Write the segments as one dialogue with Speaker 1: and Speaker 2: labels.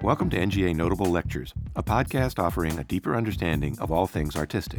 Speaker 1: Welcome to NGA Notable Lectures, a podcast offering a deeper understanding of all things artistic.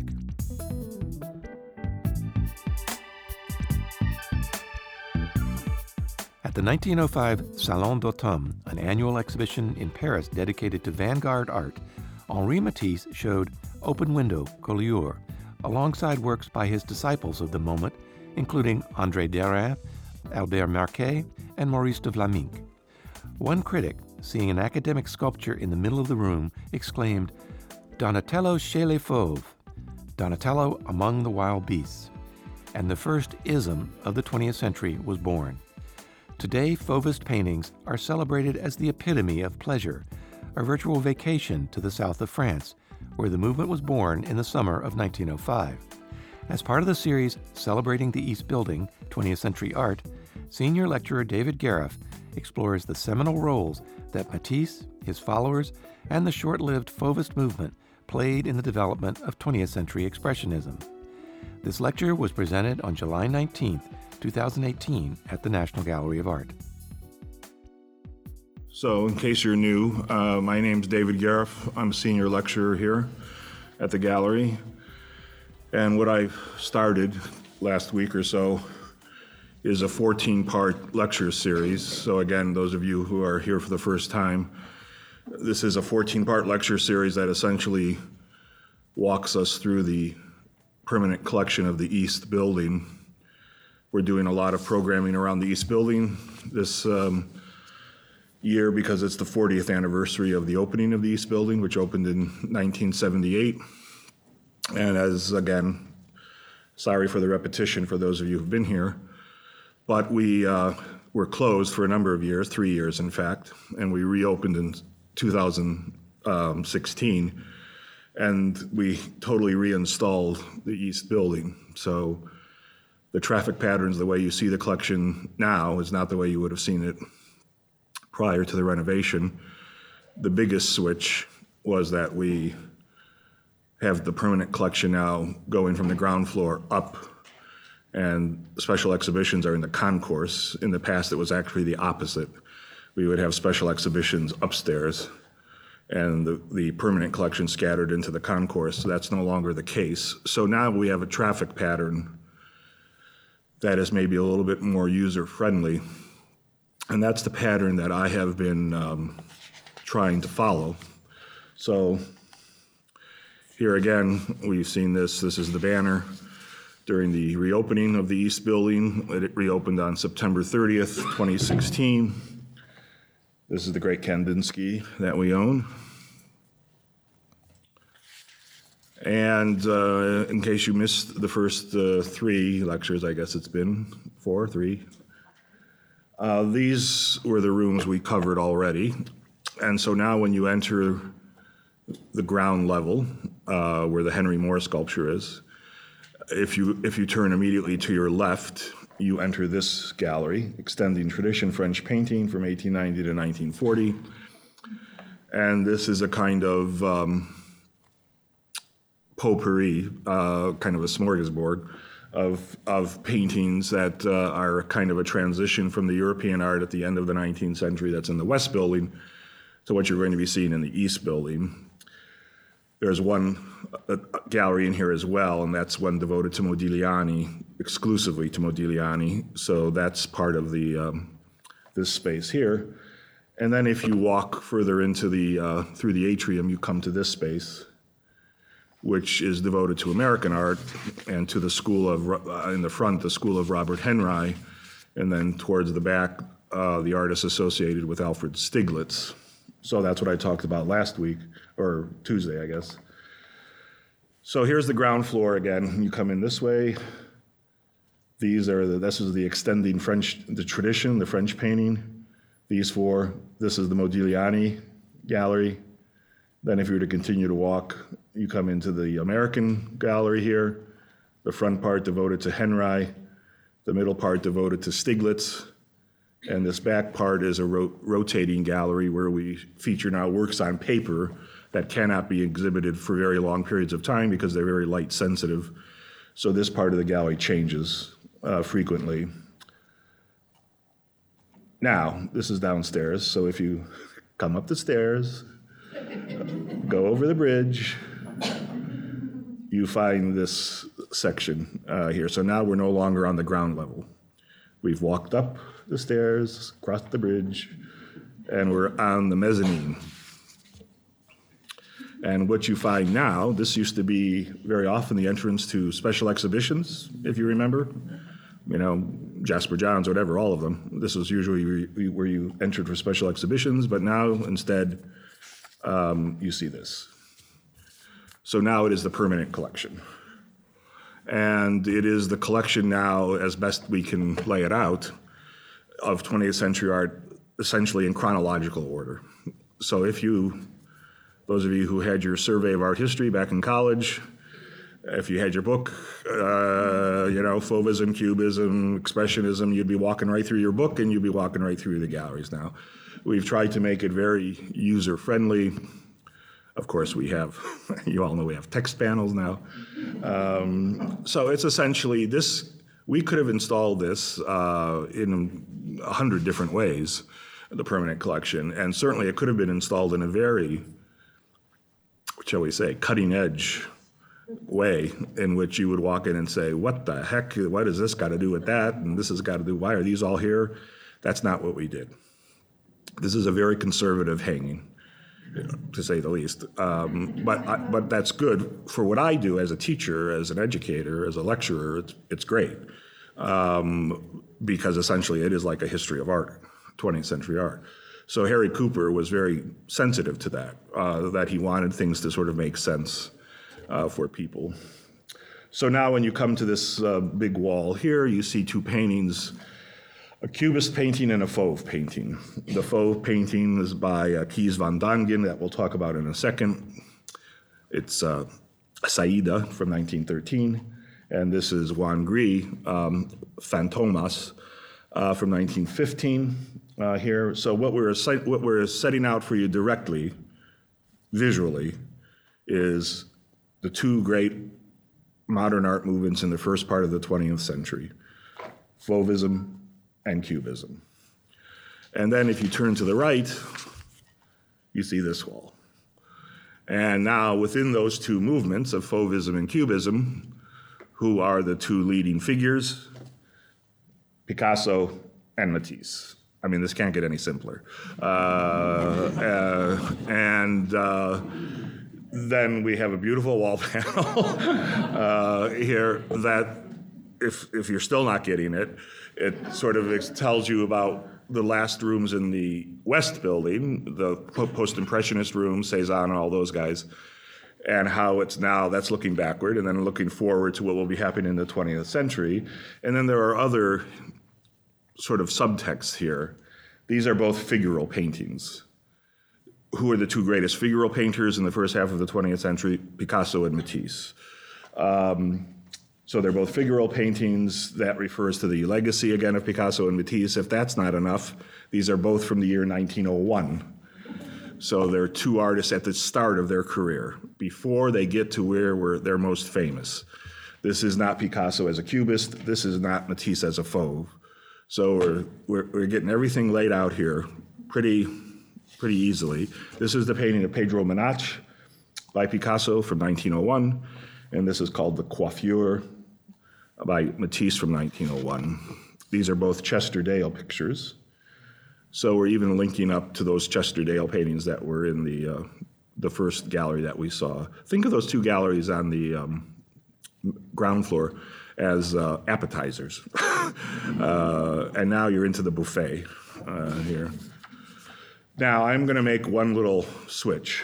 Speaker 1: At the 1905 Salon d'Automne, an annual exhibition in Paris dedicated to vanguard art, Henri Matisse showed Open Window, Collioure, alongside works by his disciples of the moment, including André Derain, Albert Marquet, and Maurice de Vlaminck. One critic, seeing an academic sculpture in the middle of the room, exclaimed, "Donatello chez les fauves," Donatello among the wild beasts. And the first ism of the 20th century was born. Today, Fauvist paintings are celebrated as the epitome of pleasure, a virtual vacation to the south of France, where the movement was born in the summer of 1905. As part of the series Celebrating the East Building, 20th Century Art, senior lecturer David Gariff explores the seminal roles that Matisse, his followers, and the short-lived Fauvist movement played in the development of 20th century Expressionism. This lecture was presented on July 19, 2018 at the National Gallery of Art.
Speaker 2: So, in case you're new, my name's David Gariff. I'm a senior lecturer here at the gallery. And what I started last week or so is a 14-part lecture series. So again, those of you who are here for the first time, this is a 14-part lecture series that essentially walks us through the permanent collection of the East Building. We're doing a lot of programming around the East Building this year because it's the 40th anniversary of the opening of the East Building, which opened in 1978. And as, again, sorry for the repetition for those of you who've been here, but we were closed for a number of years, 3 years in fact, and we reopened in 2016, and we totally reinstalled the East Building. So the traffic patterns, the way you see the collection now is not the way you would have seen it prior to the renovation. The biggest switch was that we have the permanent collection now going from the ground floor up, and special exhibitions are in the concourse. In the past, it was actually the opposite. We would have special exhibitions upstairs and the permanent collection scattered into the concourse. So that's no longer the case. So now we have a traffic pattern that is maybe a little bit more user-friendly, and that's the pattern that I have been trying to follow. So here again, we've seen this. This is the banner during the reopening of the East Building. It reopened on September 30th, 2016. This is the Great Kandinsky that we own. And in case you missed the first 3 lectures, I guess it's been 4, 3. These were the rooms we covered already. And so now when you enter the ground level, where the Henry Moore sculpture is, if you turn immediately to your left, you enter this gallery, Extending Tradition French Painting from 1890 to 1940. And this is a kind of potpourri, kind of a smorgasbord of paintings that are kind of a transition from the European art at the end of the 19th century that's in the West Building to what you're going to be seeing in the East Building. There's one gallery in here as well, and that's one devoted to Modigliani, exclusively to Modigliani. So that's part of the this space here. And then if you walk further into the through the atrium, you come to this space, which is devoted to American art and to the school of in the front, the school of Robert Henri, and then towards the back, the artists associated with Alfred Stieglitz. So that's what I talked about last week, or Tuesday, I guess. So here's the ground floor again. You come in this way. This is the Extending the Tradition, the French painting. These 4, this is the Modigliani gallery. Then if you were to continue to walk, you come into the American gallery here. The front part devoted to Henri, the middle part devoted to Stieglitz, and this back part is a rotating gallery where we feature now works on paper that cannot be exhibited for very long periods of time because they're very light sensitive. So this part of the gallery changes frequently. Now, this is downstairs, so if you come up the stairs, go over the bridge, you find this section here. So now we're no longer on the ground level. We've walked up the stairs, crossed the bridge, and we're on the mezzanine. And what you find now, this used to be very often the entrance to special exhibitions, if you remember. You know, Jasper Johns, whatever, all of them. This was usually where you entered for special exhibitions, but now instead you see this. So now it is the permanent collection. And it is the collection now, as best we can lay it out, of 20th century art, essentially in chronological order. So if you, those of you who had your survey of art history back in college, if you had your book, you know, Fauvism, Cubism, Expressionism, you'd be walking right through your book and you'd be walking right through the galleries now. We've tried to make it very user-friendly. Of course, we have, you all know we have text panels now. So it's essentially this, we could have installed this in 100 different ways, the permanent collection, and certainly it could have been installed in a very, shall we say, cutting-edge way in which you would walk in and say, what the heck, what has this got to do with that? And this has got to do, why are these all here? That's not what we did. This is a very conservative hanging, to say the least. But that's good for what I do as a teacher, as an educator, as a lecturer. It's great because essentially it is like a history of art, 20th century art. So Harry Cooper was very sensitive to that he wanted things to sort of make sense for people. So now when you come to this big wall here, you see two paintings, a Cubist painting and a Fauve painting. The Fauve painting is by Kees van Dongen, that we'll talk about in a second. It's Saida from 1913, and this is Juan Gris, Fantomas from 1915 here. So what we're setting out for you directly, visually, is the two great modern art movements in the first part of the 20th century, Fauvism and Cubism. And then if you turn to the right, you see this wall. And now within those two movements of Fauvism and Cubism, who are the two leading figures? Picasso and Matisse. I mean, this can't get any simpler. Then we have a beautiful wall panel here that, if you're still not getting it, it sort of tells you about the last rooms in the West Building, the post-impressionist room, Cézanne and all those guys, and how it's now, that's looking backward, and then looking forward to what will be happening in the 20th century. And then there are other sort of subtexts here. These are both figural paintings. Who are the two greatest figural painters in the first half of the 20th century? Picasso and Matisse. So they're both figural paintings. That refers to the legacy, again, of Picasso and Matisse. If that's not enough, these are both from the year 1901. So they're two artists at the start of their career, before they get to where they're most famous. This is not Picasso as a cubist. This is not Matisse as a Fauve. So we're getting everything laid out here pretty easily. This is the painting of Pedro Menach by Picasso from 1901, and this is called The Coiffure by Matisse from 1901. These are both Chester Dale pictures. So we're even linking up to those Chester Dale paintings that were in the first gallery that we saw. Think of those two galleries on the ground floor as appetizers. And now you're into the buffet here. Now I'm going to make one little switch.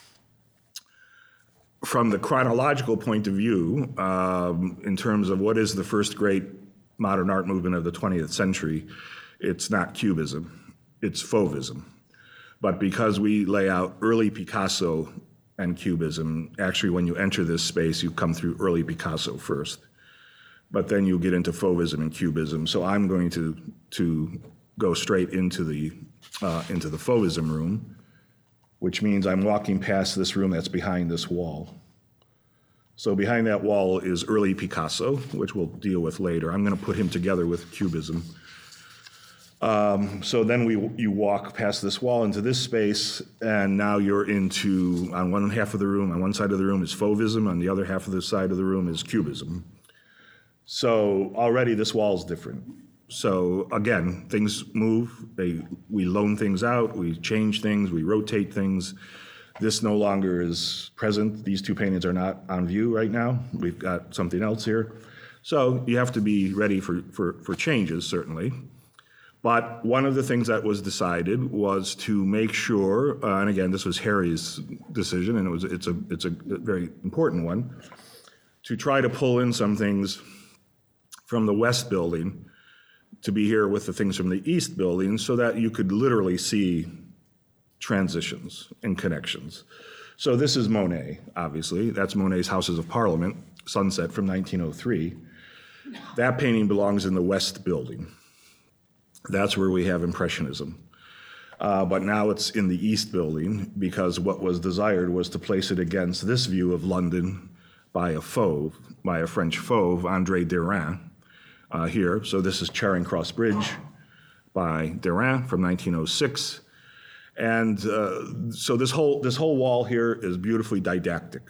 Speaker 2: From the chronological point of view, in terms of what is the first great modern art movement of the 20th century, it's not Cubism, it's Fauvism. But because we lay out early Picasso and Cubism, actually when you enter this space, you come through early Picasso first. But then you get into Fauvism and Cubism. So I'm going to go straight into the Fauvism room, which means I'm walking past this room that's behind this wall. So behind that wall is early Picasso, which we'll deal with later. I'm going to put him together with Cubism. So then you walk past this wall into this space, and now you're into, on one half of the room, on one side of the room is Fauvism, on the other half of the side of the room is Cubism. So already this wall is different. So again, things move, we loan things out, we change things, we rotate things. This no longer is present. These two paintings are not on view right now. We've got something else here. So you have to be ready for changes, certainly. But one of the things that was decided was to make sure, and again, this was Harry's decision, and it's a very important one, to try to pull in some things from the West Building to be here with the things from the East Building so that you could literally see transitions and connections. So this is Monet, obviously. That's Monet's Houses of Parliament, Sunset from 1903. That painting belongs in the West Building. That's where we have Impressionism. But now it's in the East Building because what was desired was to place it against this view of London by a Fauve, by a French Fauve, André Derain, here. So this is Charing Cross Bridge by Derain from 1906. And so this whole wall here is beautifully didactic.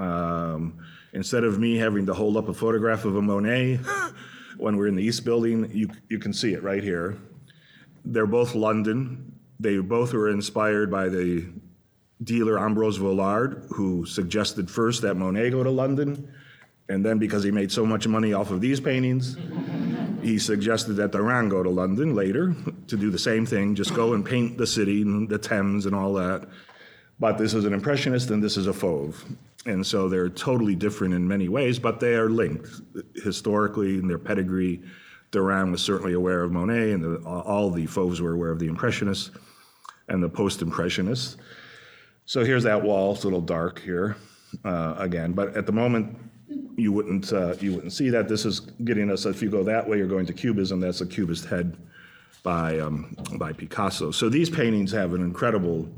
Speaker 2: Instead of me having to hold up a photograph of a Monet when we're in the East Building, you can see it right here. They're both London. They both were inspired by the dealer Ambrose Vollard, who suggested first that Monet go to London, and then because he made so much money off of these paintings, he suggested that Derain go to London later to do the same thing, just go and paint the city and the Thames and all that. But this is an Impressionist and this is a Fauve. And so they're totally different in many ways, but they are linked historically in their pedigree. Derain was certainly aware of Monet, and all the Fauves were aware of the Impressionists and the Post-Impressionists. So here's that wall. It's a little dark here again, but at the moment you wouldn't see that. This is getting us. If you go that way, you're going to Cubism. That's a Cubist head by Picasso. So these paintings have an incredible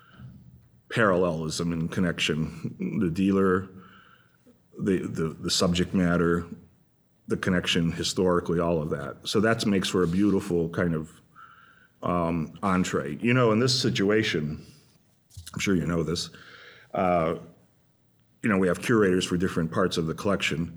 Speaker 2: parallelism and connection. The dealer, the subject matter, the connection historically, all of that. So that makes for a beautiful kind of entree. You know, in this situation, I'm sure you know this, you know, we have curators for different parts of the collection,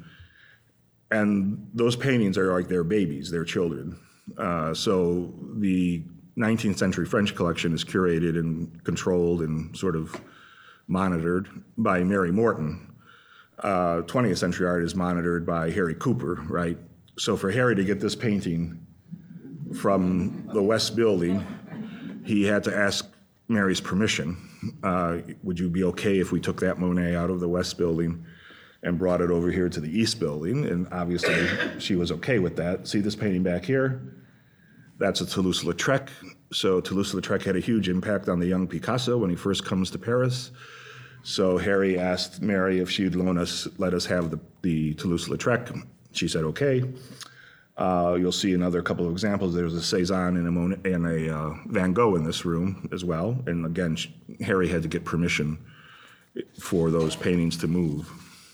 Speaker 2: and those paintings are like their babies, their children. So the 19th century French collection is curated and controlled and sort of monitored by Mary Morton. 20th century art is monitored by Harry Cooper, right? So for Harry to get this painting from the West Building, he had to ask Mary's permission. Would you be okay if we took that Monet out of the West Building and brought it over here to the East Building? And obviously she was okay with that. See this painting back here? That's a Toulouse-Lautrec. So Toulouse-Lautrec had a huge impact on the young Picasso when he first comes to Paris. So Harry asked Mary if she'd let us have the Toulouse-Lautrec. She said, okay. You'll see another couple of examples. There's a Cézanne and a Van Gogh in this room as well. And again, Harry had to get permission for those paintings to move.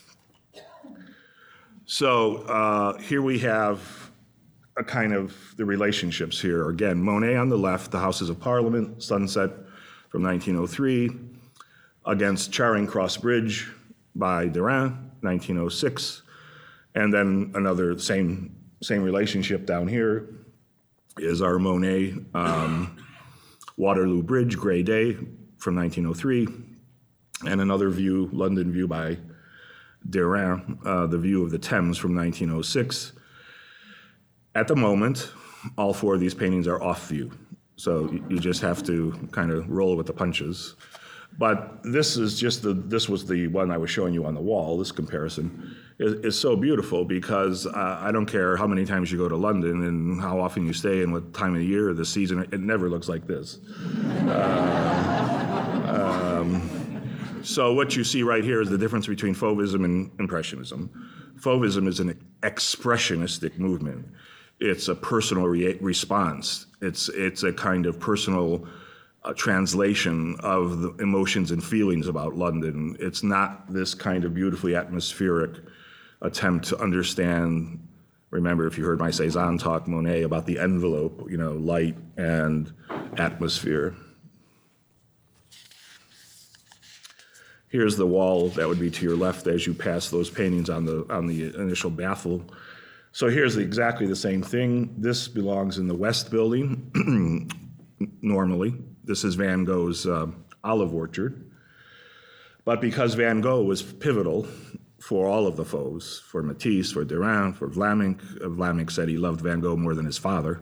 Speaker 2: So here we have a kind of the relationships here. Again, Monet on the left, the Houses of Parliament, Sunset from 1903, against Charing Cross Bridge by Derain, 1906. And then another same relationship down here is our Monet Waterloo Bridge, Grey Day from 1903, and another view, London view by Derain, the view of the Thames from 1906. At the moment, all four of these paintings are off view, so you just have to kind of roll with the punches. But this was the one I was showing you on the wall. This comparison is so beautiful because I don't care how many times you go to London and how often you stay and what time of the year or the season, it never looks like this. So what you see right here is the difference between Fauvism and Impressionism. Fauvism is an expressionistic movement. It's a personal response. It's a kind of personal translation of the emotions and feelings about London. It's not this kind of beautifully atmospheric attempt to understand Remember, if you heard my Cézanne talk, Monet, about the envelope, light and atmosphere. Here's the wall that would be to your left as you pass those paintings on the initial baffle. So here's exactly the same thing. This belongs in the West Building, normally. This is Van Gogh's Olive Orchard. But because Van Gogh was pivotal for all of the Fauves, for Matisse, for Derain, for Vlaminck. Vlaminck said he loved Van Gogh more than his father.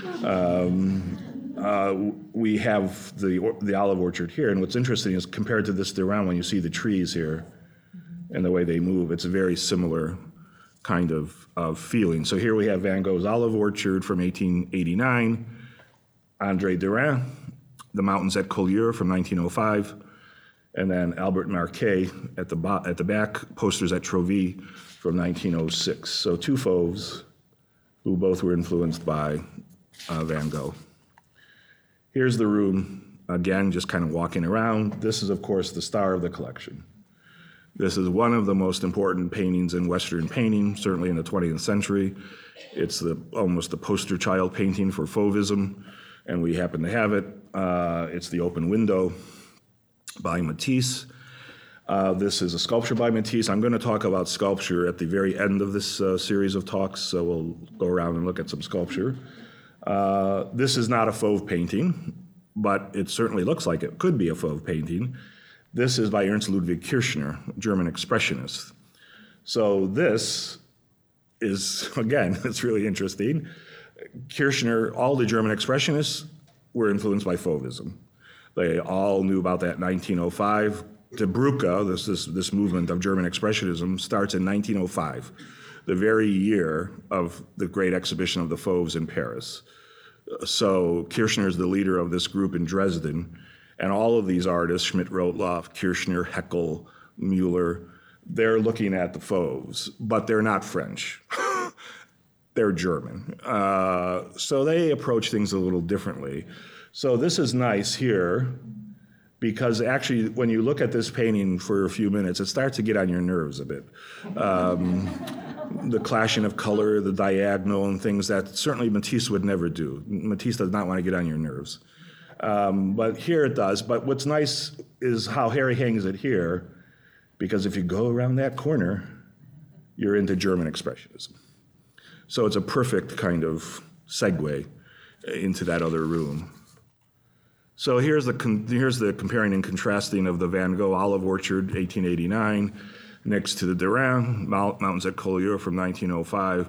Speaker 2: We have the olive orchard here, and what's interesting is compared to this Derain, when you see the trees here and the way they move, it's a very similar kind of feeling. So here we have Van Gogh's Olive Orchard from 1889, André Derain, The Mountains at Collioure from 1905, and then Albert Marquet at the back, Posters at Trouville from 1906. So two Fauves who both were influenced by Van Gogh. Here's the room, again, just kind of walking around. This is, of course, the star of the collection. This is one of the most important paintings in Western painting, certainly in the 20th century. It's almost the poster child painting for Fauvism, and we happen to have it. It's The Open Window by Matisse. This is a sculpture by Matisse. I'm going to talk about sculpture at the very end of this series of talks, so we'll go around and look at some sculpture. This is not a Fauve painting, but it certainly looks like it could be a Fauve painting. This is by Ernst Ludwig Kirchner, German expressionist. So this is, again, it's really interesting. Kirchner, all the German expressionists were influenced by Fauvism. They all knew about that in 1905. Die Brücke, this movement of German expressionism, starts in 1905, the very year of the great exhibition of the Fauves in Paris. So Kirchner is the leader of this group in Dresden, and all of these artists, Schmidt-Rottluff, Kirchner, Haeckel, Müller, they're looking at the Fauves, but they're not French. They're German. So they approach things a little differently. So this is nice here, because actually when you look at this painting for a few minutes, it starts to get on your nerves a bit. The clashing of color, the diagonal, and things that certainly Matisse would never do. Matisse does not want to get on your nerves. But here it does. But what's nice is how Harry hangs it here, because if you go around that corner, you're into German expressionism. So it's a perfect kind of segue into that other room. So here's the comparing and contrasting of the Van Gogh Olive Orchard, 1889, next to the Derain, Mountains at Collioure from 1905.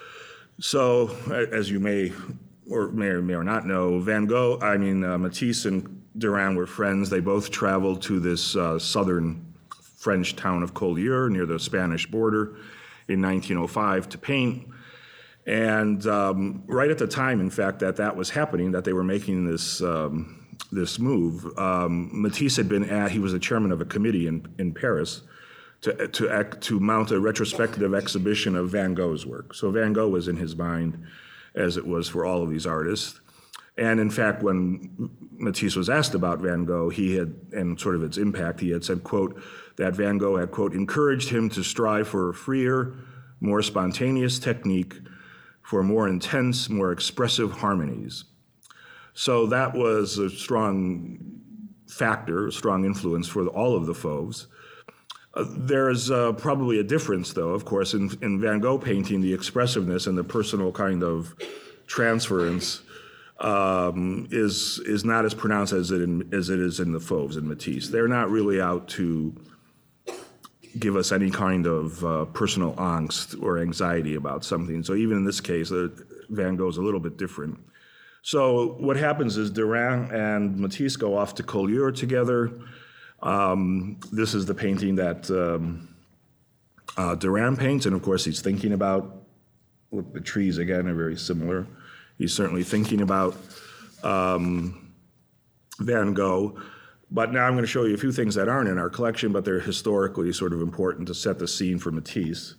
Speaker 2: So, as you may or not know, Matisse and Derain were friends. They both traveled to this southern French town of Collioure near the Spanish border in 1905 to paint. And right at the time, in fact, that was happening, that they were making this move, Matisse he was the chairman of a committee in Paris to mount a retrospective exhibition of Van Gogh's work. So Van Gogh was in his mind, as it was for all of these artists. And in fact, when Matisse was asked about Van Gogh, and sort of its impact, he had said, quote, that Van Gogh had, quote, encouraged him to strive for a freer, more spontaneous technique, for more intense, more expressive harmonies. So that was a strong factor, a strong influence for all of the Fauves. There's probably a difference, though, of course, in Van Gogh painting, the expressiveness and the personal kind of transference is not as pronounced as it is in the Fauves and Matisse. They're not really out to give us any kind of personal angst or anxiety about something. So even in this case, Van Gogh's a little bit different. So what happens is Derain and Matisse go off to Collioure together. This is the painting that Derain paints, and of course he's thinking about, look, the trees again are very similar. He's certainly thinking about Van Gogh. But now I'm going to show you a few things that aren't in our collection, but they're historically sort of important to set the scene for Matisse.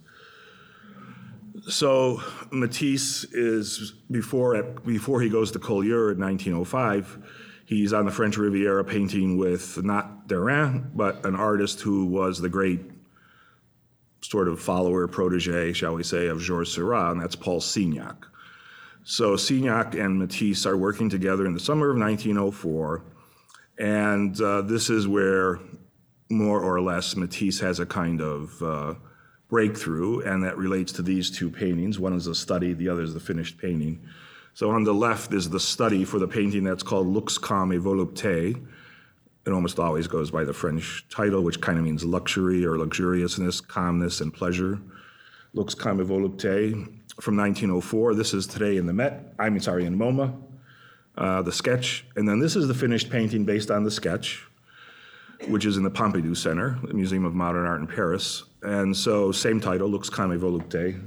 Speaker 2: So Matisse is, before he goes to Collioure in 1905, he's on the French Riviera painting with not Derain, but an artist who was the great sort of follower, protege, shall we say, of Georges Seurat, and that's Paul Signac. So Signac and Matisse are working together in the summer of 1904, and this is where, more or less, Matisse has a kind of breakthrough, and that relates to these two paintings. One is a study, the other is the finished painting. So on the left is the study for the painting that's called Lux, Calme et Volupté. It almost always goes by the French title, which kind of means luxury or luxuriousness, calmness, and pleasure. Lux, Calme et Volupté from 1904. This is today in the in MoMA, the sketch. And then this is the finished painting based on the sketch, which is in the Pompidou Center, the Museum of Modern Art in Paris. And so same title, Lux, Calme et Volupté,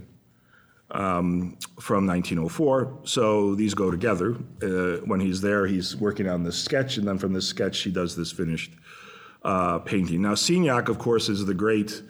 Speaker 2: from 1904. So these go together. When he's there, he's working on this sketch, and then from this sketch, he does this finished painting. Now, Signac, of course, is the great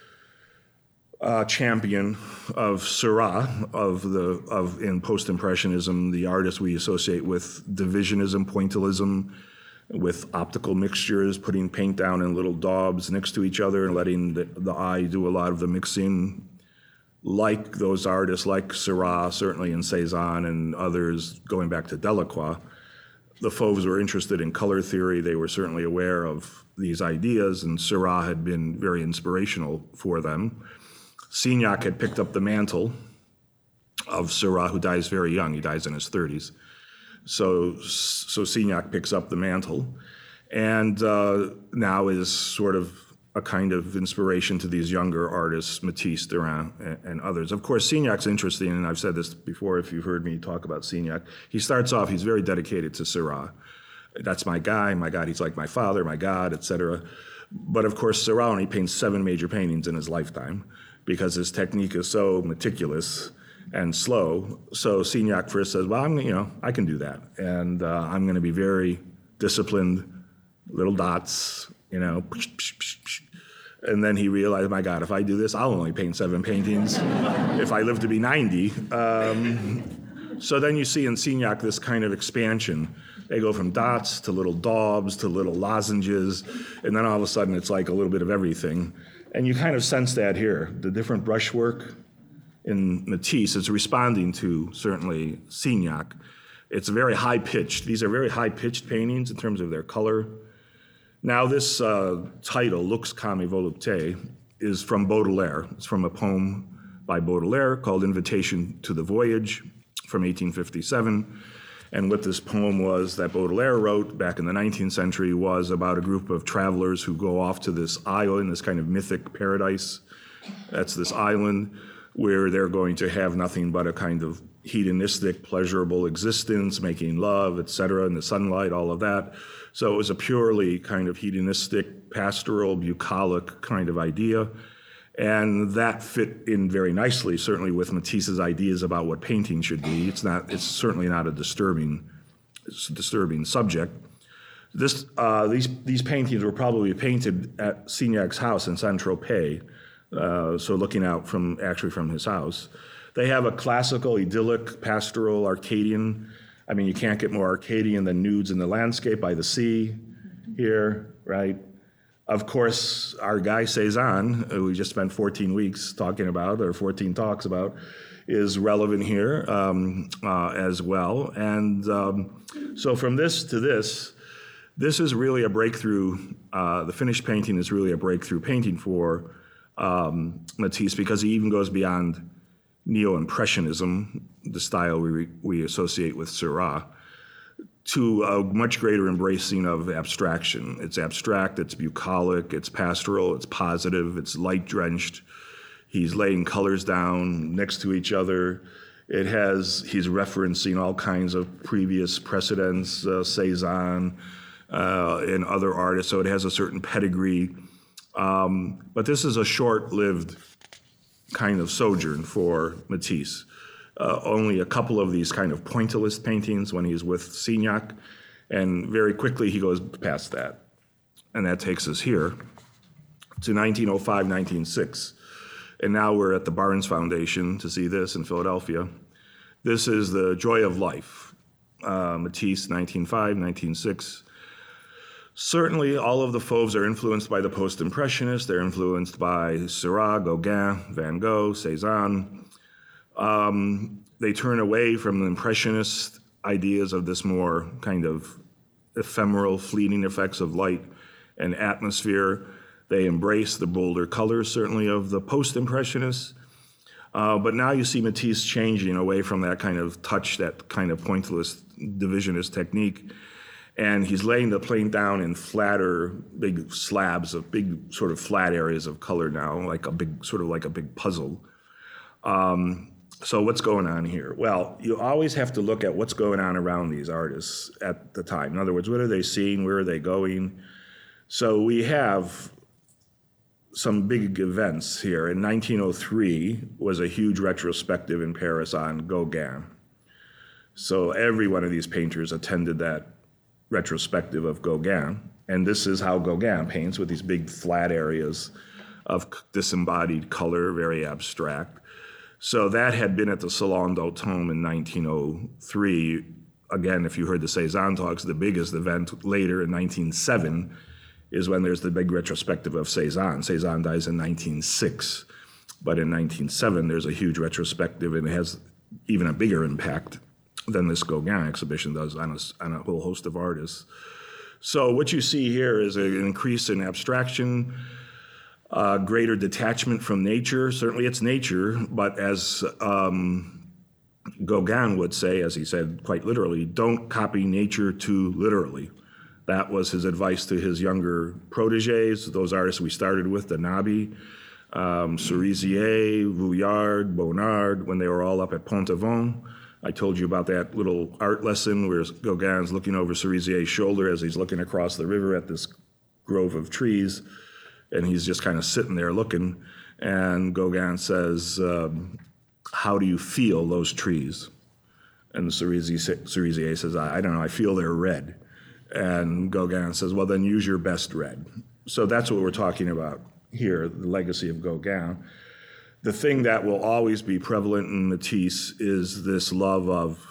Speaker 2: champion of Seurat, in post-impressionism, the artist we associate with divisionism, pointillism, with optical mixtures, putting paint down in little daubs next to each other and letting the eye do a lot of the mixing. Like those artists, like Seurat, certainly, and Cézanne and others, going back to Delacroix, the Fauves were interested in color theory. They were certainly aware of these ideas, and Seurat had been very inspirational for them. Signac had picked up the mantle of Seurat, who dies very young. He dies in his 30s. So Signac picks up the mantle, and now is sort of a kind of inspiration to these younger artists, Matisse, Derain, and others. Of course, Signac's interesting, and I've said this before if you've heard me talk about Signac. He starts off, he's very dedicated to Seurat. That's my guy, my God, he's like my father, my God, etc. But of course, Seurat only paints 7 major paintings in his lifetime because his technique is so meticulous and slow. So Signac first says, well, I can do that. And I'm going to be very disciplined, little dots, And then he realized, my God, if I do this, I'll only paint 7 paintings if I live to be 90. So then you see in Signac this kind of expansion. They go from dots to little daubs to little lozenges, and then all of a sudden it's like a little bit of everything. And you kind of sense that here. The different brushwork in Matisse is responding to, certainly, Signac. It's very high-pitched. These are very high-pitched paintings in terms of their color. Now, this title, Lux, Calme et Volupté, is from Baudelaire. It's from a poem by Baudelaire called Invitation to the Voyage from 1857. And what this poem was that Baudelaire wrote back in the 19th century was about a group of travelers who go off to this island, this kind of mythic paradise. That's this island where they're going to have nothing but a kind of hedonistic, pleasurable existence, making love, etc., in the sunlight, all of that. So it was a purely kind of hedonistic, pastoral, bucolic kind of idea. And that fit in very nicely, certainly with Matisse's ideas about what painting should be. It's certainly not a disturbing subject. These paintings were probably painted at Signac's house in Saint-Tropez, so looking out from his house. They have a classical, idyllic, pastoral, Arcadian. I mean, you can't get more Arcadian than nudes in the landscape by the sea here, right? Of course, our guy Cézanne, who we just spent 14 weeks talking about, or 14 talks about, is relevant here as well. And so from this to this is really a breakthrough. The finished painting is really a breakthrough painting for Matisse, because he even goes beyond Neo-Impressionism, the style we associate with Seurat, to a much greater embracing of abstraction. It's abstract, it's bucolic, it's pastoral, it's positive, it's light-drenched. He's laying colors down next to each other. He's referencing all kinds of previous precedents, Cézanne and other artists, so it has a certain pedigree. But this is a short-lived kind of sojourn for Matisse. Only a couple of these kind of pointillist paintings when he's with Signac, and very quickly he goes past that. And that takes us here to 1905, 1906. And now we're at the Barnes Foundation to see this in Philadelphia. This is The Joy of Life, Matisse, 1905, 1906. Certainly, all of the Fauves are influenced by the post-impressionists. They're influenced by Seurat, Gauguin, Van Gogh, Cézanne. They turn away from the impressionist ideas of this more kind of ephemeral, fleeting effects of light and atmosphere. They embrace the bolder colors, certainly, of the post-impressionists. But now you see Matisse changing away from that kind of touch, that kind of pointillist divisionist technique. And he's laying the paint down in flatter, big slabs of big sort of flat areas of color now, like a big, sort of like a big puzzle. So what's going on here? Well, you always have to look at what's going on around these artists at the time. In other words, what are they seeing? Where are they going? So we have some big events here. In 1903 was a huge retrospective in Paris on Gauguin. So every one of these painters attended that retrospective of Gauguin, and this is how Gauguin paints, with these big flat areas of disembodied color, very abstract. So that had been at the Salon d'Automne in 1903. Again, if you heard the Cézanne talks, the biggest event later in 1907 is when there's the big retrospective of Cézanne. Cézanne dies in 1906, but in 1907 there's a huge retrospective, and it has even a bigger impact than this Gauguin exhibition does on a whole host of artists. So what you see here is an increase in abstraction, greater detachment from nature. Certainly it's nature, but as Gauguin would say, as he said quite literally, don't copy nature too literally. That was his advice to his younger protégés, those artists we started with, the Nabi, Cerisier, Vuillard, Bonnard, when they were all up at Pont-Aven. I told you about that little art lesson where Gauguin's looking over Cerisier's shoulder as he's looking across the river at this grove of trees, and he's just kind of sitting there looking, and Gauguin says, how do you feel those trees? And Cerisier says, I don't know, I feel they're red. And Gauguin says, well, then use your best red. So that's what we're talking about here, the legacy of Gauguin. The thing that will always be prevalent in Matisse is this love of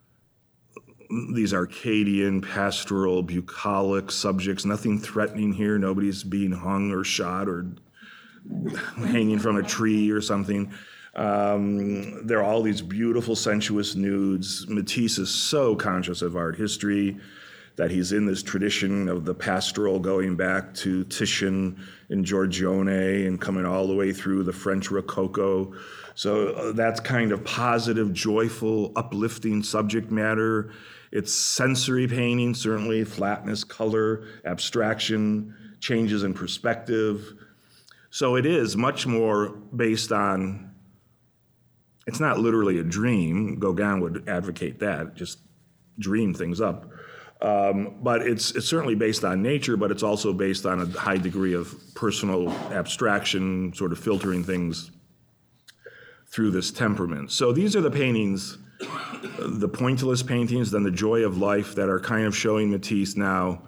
Speaker 2: these Arcadian, pastoral, bucolic subjects, nothing threatening here. Nobody's being hung or shot or hanging from a tree or something. There are all these beautiful, sensuous nudes. Matisse is so conscious of art history that he's in this tradition of the pastoral going back to Titian and Giorgione and coming all the way through the French Rococo. So that's kind of positive, joyful, uplifting subject matter. It's sensory painting, certainly, flatness, color, abstraction, changes in perspective. So it is much more based on, it's not literally a dream. Gauguin would advocate that, just dream things up. But it's certainly based on nature, but it's also based on a high degree of personal abstraction, sort of filtering things through this temperament. So these are the paintings, the pointillist paintings, then the joy of life, that are kind of showing Matisse now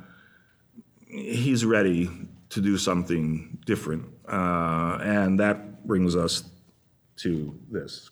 Speaker 2: he's ready to do something different. And that brings us to this.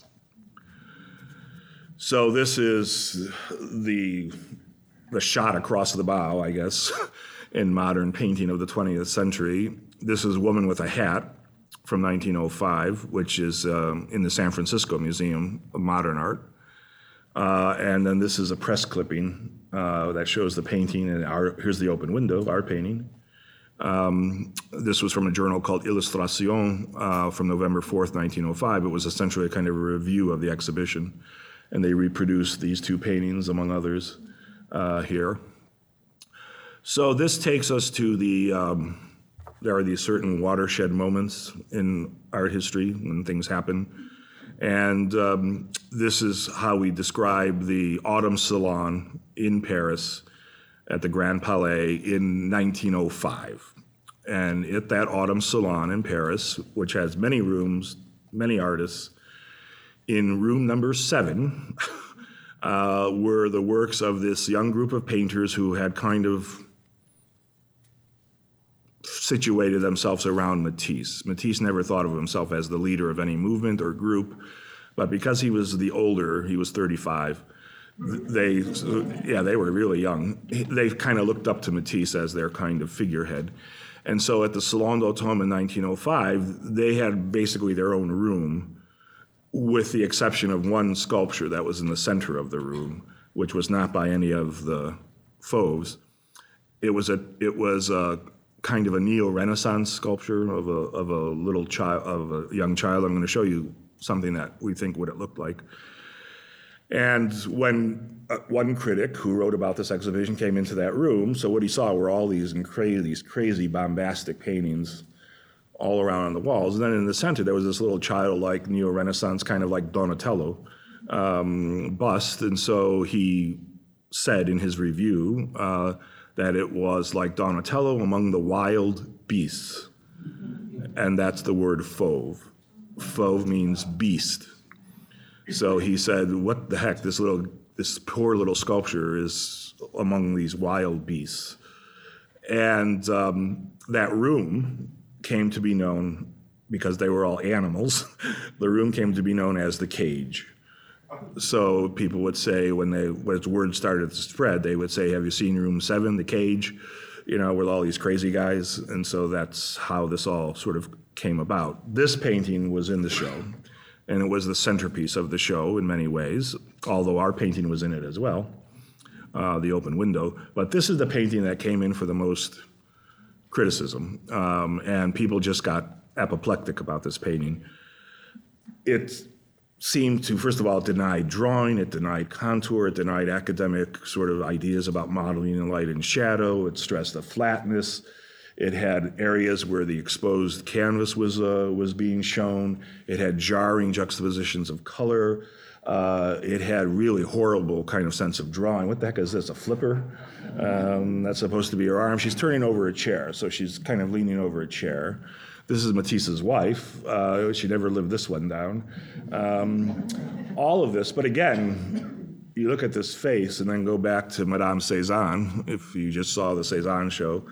Speaker 2: So this is the shot across the bow, I guess, in modern painting of the 20th century. This is Woman with a Hat from 1905, which is in the San Francisco Museum of Modern Art. And then this is a press clipping that shows the painting, and here's the open window, our painting. This was from a journal called Illustration from November 4th, 1905. It was essentially a kind of a review of the exhibition, and they reproduced these two paintings, among others, here. So this takes us to there are these certain watershed moments in art history when things happen. And this is how we describe the Autumn Salon in Paris at the Grand Palais in 1905. And at that Autumn Salon in Paris, which has many rooms, many artists, in room number 7 were the works of this young group of painters who had kind of situated themselves around Matisse. Matisse never thought of himself as the leader of any movement or group, but because he was the older, he was 35, they were really young. They kind of looked up to Matisse as their kind of figurehead. And so at the Salon d'Automne in 1905, they had basically their own room, with the exception of one sculpture that was in the center of the room, which was not by any of the Fauves. It was a kind of a neo-Renaissance sculpture of a little child, of a young child. I'm going to show you something that we think what it looked like. And when one critic who wrote about this exhibition came into that room, so what he saw were all these crazy bombastic paintings all around on the walls. And then in the center, there was this little childlike neo-Renaissance, kind of like Donatello bust. And so he said in his review that it was like Donatello among the wild beasts. And that's the word fauve. Fauve means beast. So he said, what the heck, this poor little sculpture is among these wild beasts. And that room came to be known, because they were all animals, the room came to be known as the cage. So people would say, when word started to spread, they would say, have you seen room 7, the cage, with all these crazy guys? And so that's how this all sort of came about. This painting was in the show, and it was the centerpiece of the show in many ways, although our painting was in it as well, the open window. But this is the painting that came in for the most criticism, and people just got apoplectic about this painting. It seemed to, first of all, deny drawing, it denied contour, it denied academic sort of ideas about modeling in light and shadow, it stressed the flatness, it had areas where the exposed canvas was being shown, it had jarring juxtapositions of color, it had really horrible kind of sense of drawing. What the heck is this, a flipper? That's supposed to be her arm. She's turning over a chair, so she's kind of leaning over a chair. This is Matisse's wife. She never lived this one down. All of this, but again, you look at this face and then go back to Madame Cézanne. If you just saw the Cézanne show,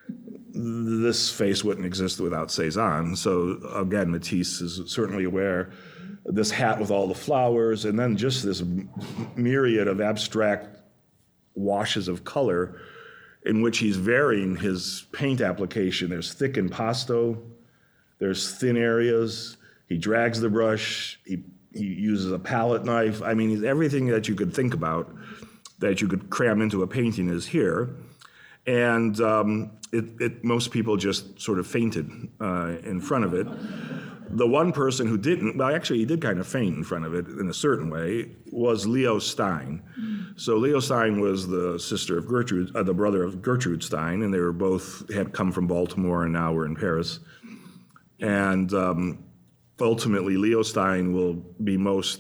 Speaker 2: this face wouldn't exist without Cézanne. So again, Matisse is certainly aware. This hat with all the flowers, and then just this myriad of abstract washes of color in which he's varying his paint application. There's thick impasto, there's thin areas, he drags the brush, he uses a palette knife. I mean, everything that you could think about that you could cram into a painting is here. And most people just sort of fainted in front of it. The one person who didn't, well, actually he did kind of faint in front of it in a certain way, was Leo Stein. So Leo Stein was the sister of Gertrude, the brother of Gertrude Stein, and they were both, had come from Baltimore and now were in Paris. And ultimately, Leo Stein will be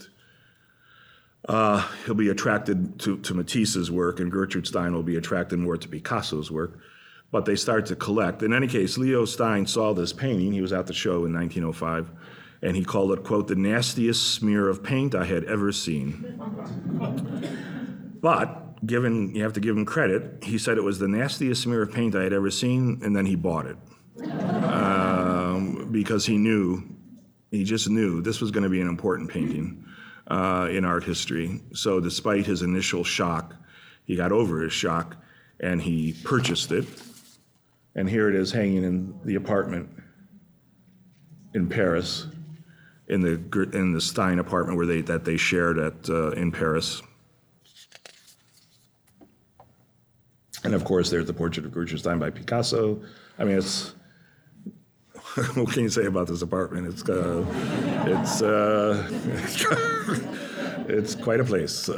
Speaker 2: he'll be attracted to Matisse's work, and Gertrude Stein will be attracted more to Picasso's work. But they start to collect. In any case, Leo Stein saw this painting. He was at the show in 1905, and he called it, quote, the nastiest smear of paint I had ever seen. But you have to give him credit, he said it was the nastiest smear of paint I had ever seen, and then he bought it. Because he just knew this was going to be an important painting in art history. So despite his initial shock, he got over his shock, and he purchased it. And here it is hanging in the apartment in Paris, in the Stein apartment that they shared in Paris. And of course, there's the portrait of Gertrude Stein by Picasso. I mean, what can you say about this apartment? It's quite a place.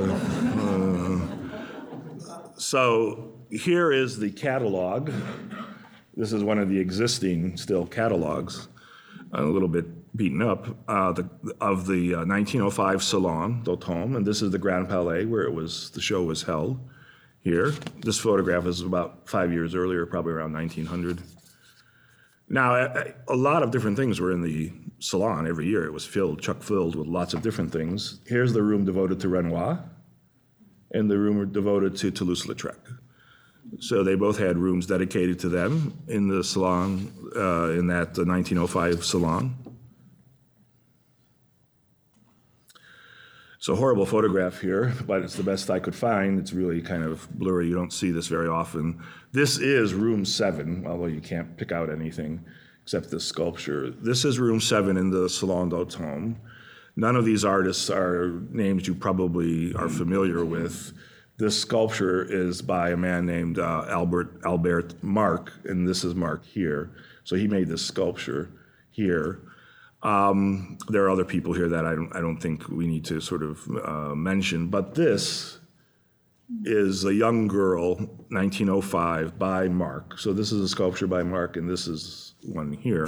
Speaker 2: So here is the catalog. This is one of the existing still catalogs, a little bit beaten up, of the 1905 Salon d'Automne, and this is the Grand Palais where the show was held here. This photograph is about 5 years earlier, probably around 1900. Now, a lot of different things were in the Salon every year. It was chock-filled with lots of different things. Here's the room devoted to Renoir, and the room devoted to Toulouse-Lautrec. So they both had rooms dedicated to them in the Salon, in that 1905 Salon. It's a horrible photograph here, but it's the best I could find. It's really kind of blurry. You don't see this very often. This is room 7, although you can't pick out anything except this sculpture. This is room 7 in the Salon d'Automne. None of these artists are names you probably are familiar with. This sculpture is by a man named Albert Marc, and this is Marc here. So he made this sculpture here. There are other people here that I don't think we need to sort of mention, but this is a young girl, 1905, by Marc. So this is a sculpture by Marc, and this is one here.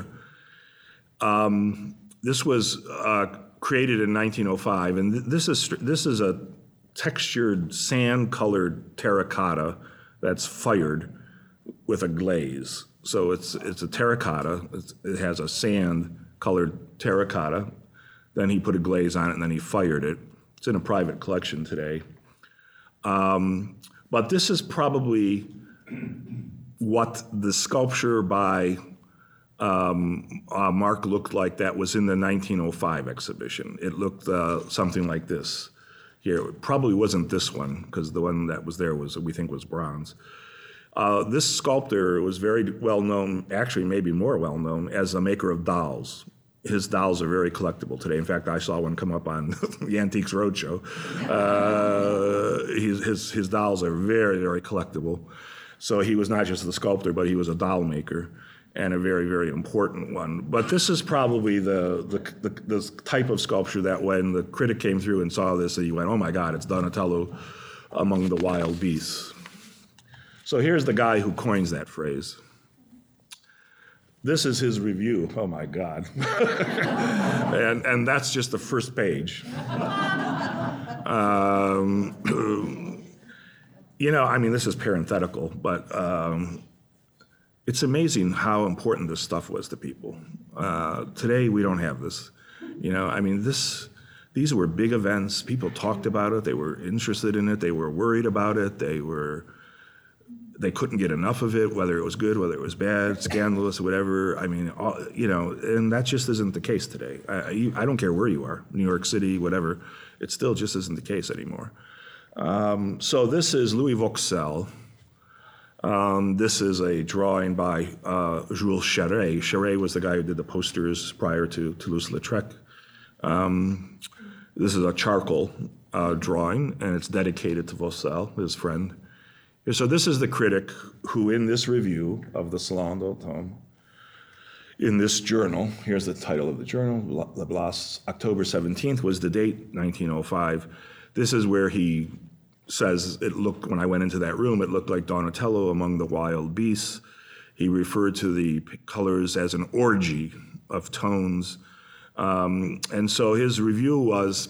Speaker 2: This was created in 1905, and this is a textured sand-colored terracotta that's fired with a glaze. So it's a terracotta. It has a sand-colored terracotta. Then he put a glaze on it, and then he fired it. It's in a private collection today. But this is probably what the sculpture by Marc looked like that was in the 1905 exhibition. It looked something like this here. It probably wasn't this one, because the one that was there we think was bronze. This sculptor was very well known, actually maybe more well known, as a maker of dolls. His dolls are very collectible today. In fact, I saw one come up on the Antiques Roadshow. His dolls are very, very collectible. So he was not just the sculptor, but he was a doll maker, and a very, very important one. But this is probably the type of sculpture that when the critic came through and saw this, he went, "Oh my God, it's Donatello among the wild beasts." So here's the guy who coins that phrase. This is his review. Oh my God. and that's just the first page. This is parenthetical, but it's amazing how important this stuff was to people. Today, we don't have this. These were big events. People talked about it. They were interested in it. They were worried about it. They couldn't get enough of it, whether it was good, whether it was bad, scandalous, whatever. And that just isn't the case today. I don't care where you are, New York City, whatever. It still just isn't the case anymore. So this is Louis Vauxelles. This is a drawing by Jules Chéret. Chéret was the guy who did the posters prior to Toulouse-Lautrec. This is a charcoal drawing, and it's dedicated to Vauxelles, his friend. So this is the critic who, in this review of the Salon d'Automne, in this journal, here's the title of the journal, Le Blas, October 17th was the date, 1905. This is where he says, when I went into that room, it looked like Donatello among the wild beasts. He referred to the colors as an orgy of tones. And so his review was,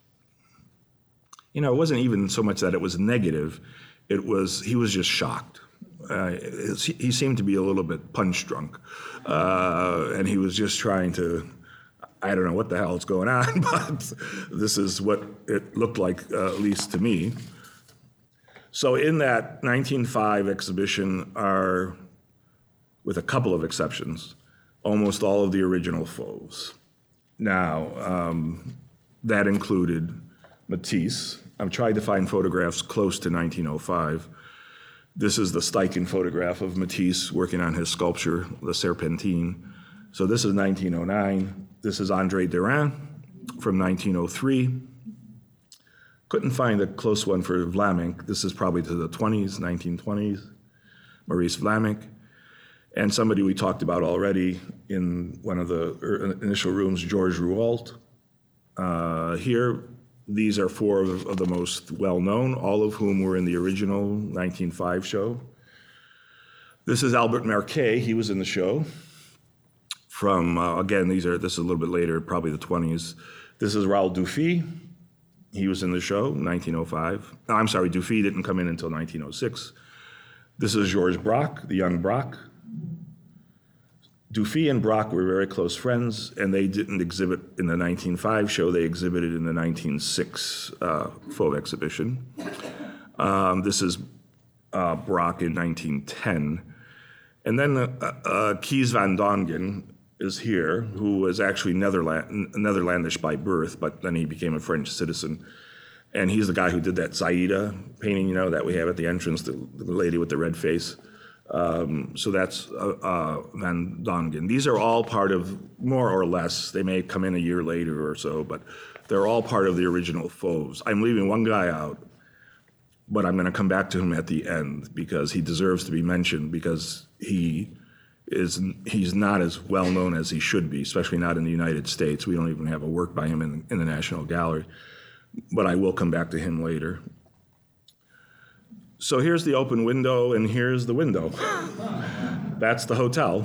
Speaker 2: it wasn't even so much that it was negative. He was just shocked. He seemed to be a little bit punch drunk. And he was just trying to, I don't know what the hell is going on, but this is what it looked like, at least to me. So in that 1905 exhibition are, with a couple of exceptions, almost all of the original fauves. Now, that included Matisse. I've tried to find photographs close to 1905. This is the Steichen photograph of Matisse working on his sculpture, the Serpentine. So this is 1909. This is André Derain from 1903. Couldn't find a close one for Vlaminck. This is probably to the 1920s, Maurice Vlaminck. And somebody we talked about already in one of the initial rooms, Georges Rouault. Here, these are 4 of the most well-known, all of whom were in the original 1905 show. This is Albert Marquet. He was in the show. This is a little bit later, probably the 20s. This is Raoul Dufy. He was in the show, 1905. No, I'm sorry, Dufy didn't come in until 1906. This is Georges Braque, the young Braque. Dufy and Braque were very close friends, and they didn't exhibit in the 1905 show. They exhibited in the 1906 Fauve exhibition. This is Braque in 1910. And then Kees van Dongen is here, who was actually Netherlandish by birth, but then he became a French citizen. And he's the guy who did that Zaida painting, you know, that we have at the entrance, the lady with the red face. So that's Van Dongen. These are all part of, more or less, they may come in a year later or so, but they're all part of the original Fauves. I'm leaving one guy out, but I'm going to come back to him at the end because he deserves to be mentioned because he's not as well known as he should be, especially not in the United States. We don't even have a work by him in the National Gallery, but I will come back to him later. So here's the open window, and here's the window. That's the hotel.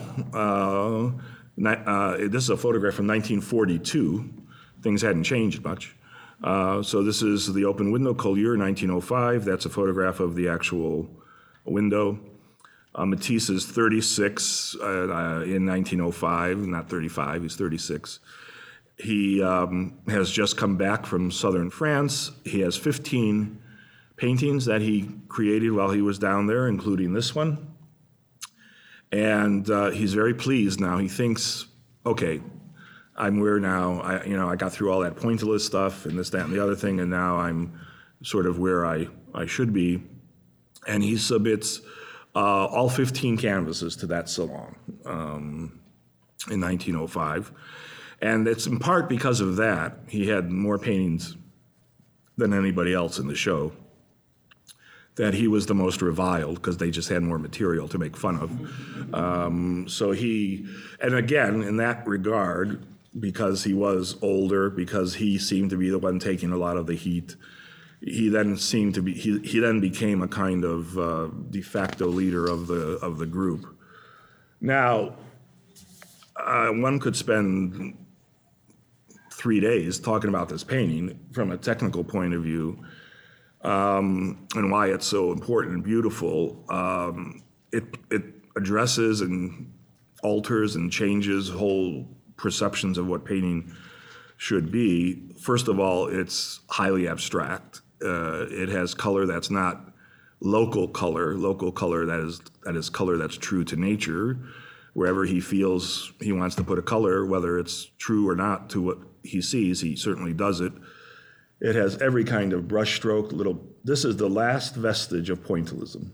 Speaker 2: This is a photograph from 1942. Things hadn't changed much. So this is the open window, Collioure, 1905. That's a photograph of the actual window. Matisse is 36 in 1905, not 35, he's 36. He has just come back from southern France. He has 15 paintings that he created while he was down there, including this one. And he's very pleased now. He thinks, okay, I'm where now, I got through all that pointillist stuff and this, that, and the other thing, and now I'm sort of where I should be. And he submits all 15 canvases to that salon in 1905. And it's in part because of that, he had more paintings than anybody else in the show, that he was the most reviled because they just had more material to make fun of. So and again, in that regard, because he was older, because he seemed to be the one taking a lot of the heat, he then became a kind of de facto leader of the group. Now, one could spend 3 days talking about this painting from a technical point of view, and why it's so important and beautiful. It addresses and alters and changes whole perceptions of what painting should be. First of all, it's highly abstract. It has color that's not local color that is color that's true to nature. Wherever he feels he wants to put a color, whether it's true or not to what he sees, he certainly does it. It has every kind of brushstroke. This is the last vestige of pointillism.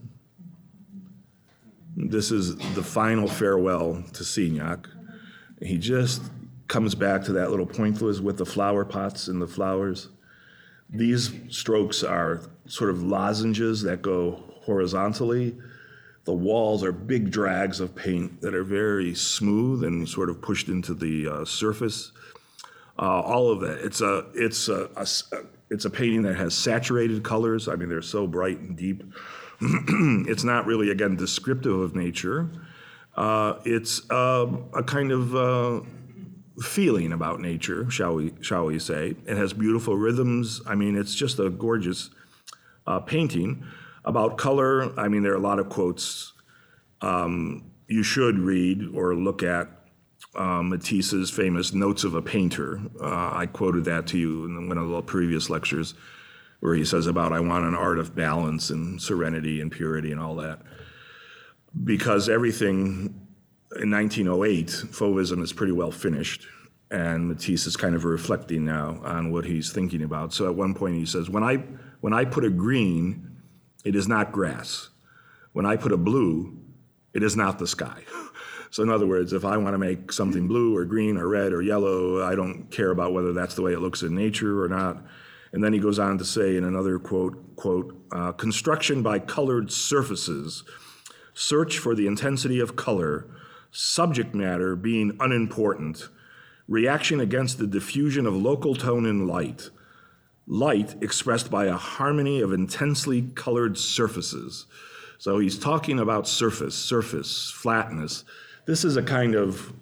Speaker 2: This is the final farewell to Signac. He just comes back to that little pointillist with the flower pots and the flowers. These strokes are sort of lozenges that go horizontally. The walls are big drags of paint that are very smooth and sort of pushed into the surface. All of that. It's a painting that has saturated colors. I mean, they're so bright and deep. It's not really, again, descriptive of nature. It's a kind of feeling about nature, shall we say. It has beautiful rhythms. I mean, it's just a gorgeous painting. About color, I mean, there are a lot of quotes. You should read or look at Matisse's famous Notes of a Painter. I quoted that to you in one of the previous lectures, where he says about, I want an art of balance and serenity and purity and all that. Because everything in 1908, Fauvism is pretty well finished, and Matisse is kind of reflecting now on what he's thinking about. So at one point he says, when I put a green, it is not grass. When I put a blue, it is not the sky. So in other words, if I want to make something blue or green or red or yellow, I don't care about whether that's the way it looks in nature or not. And then he goes on to say in another quote, construction by colored surfaces, search for the intensity of color, subject matter being unimportant, reaction against the diffusion of local tone and light expressed by a harmony of intensely colored surfaces. So he's talking about surface, flatness. This is a kind of,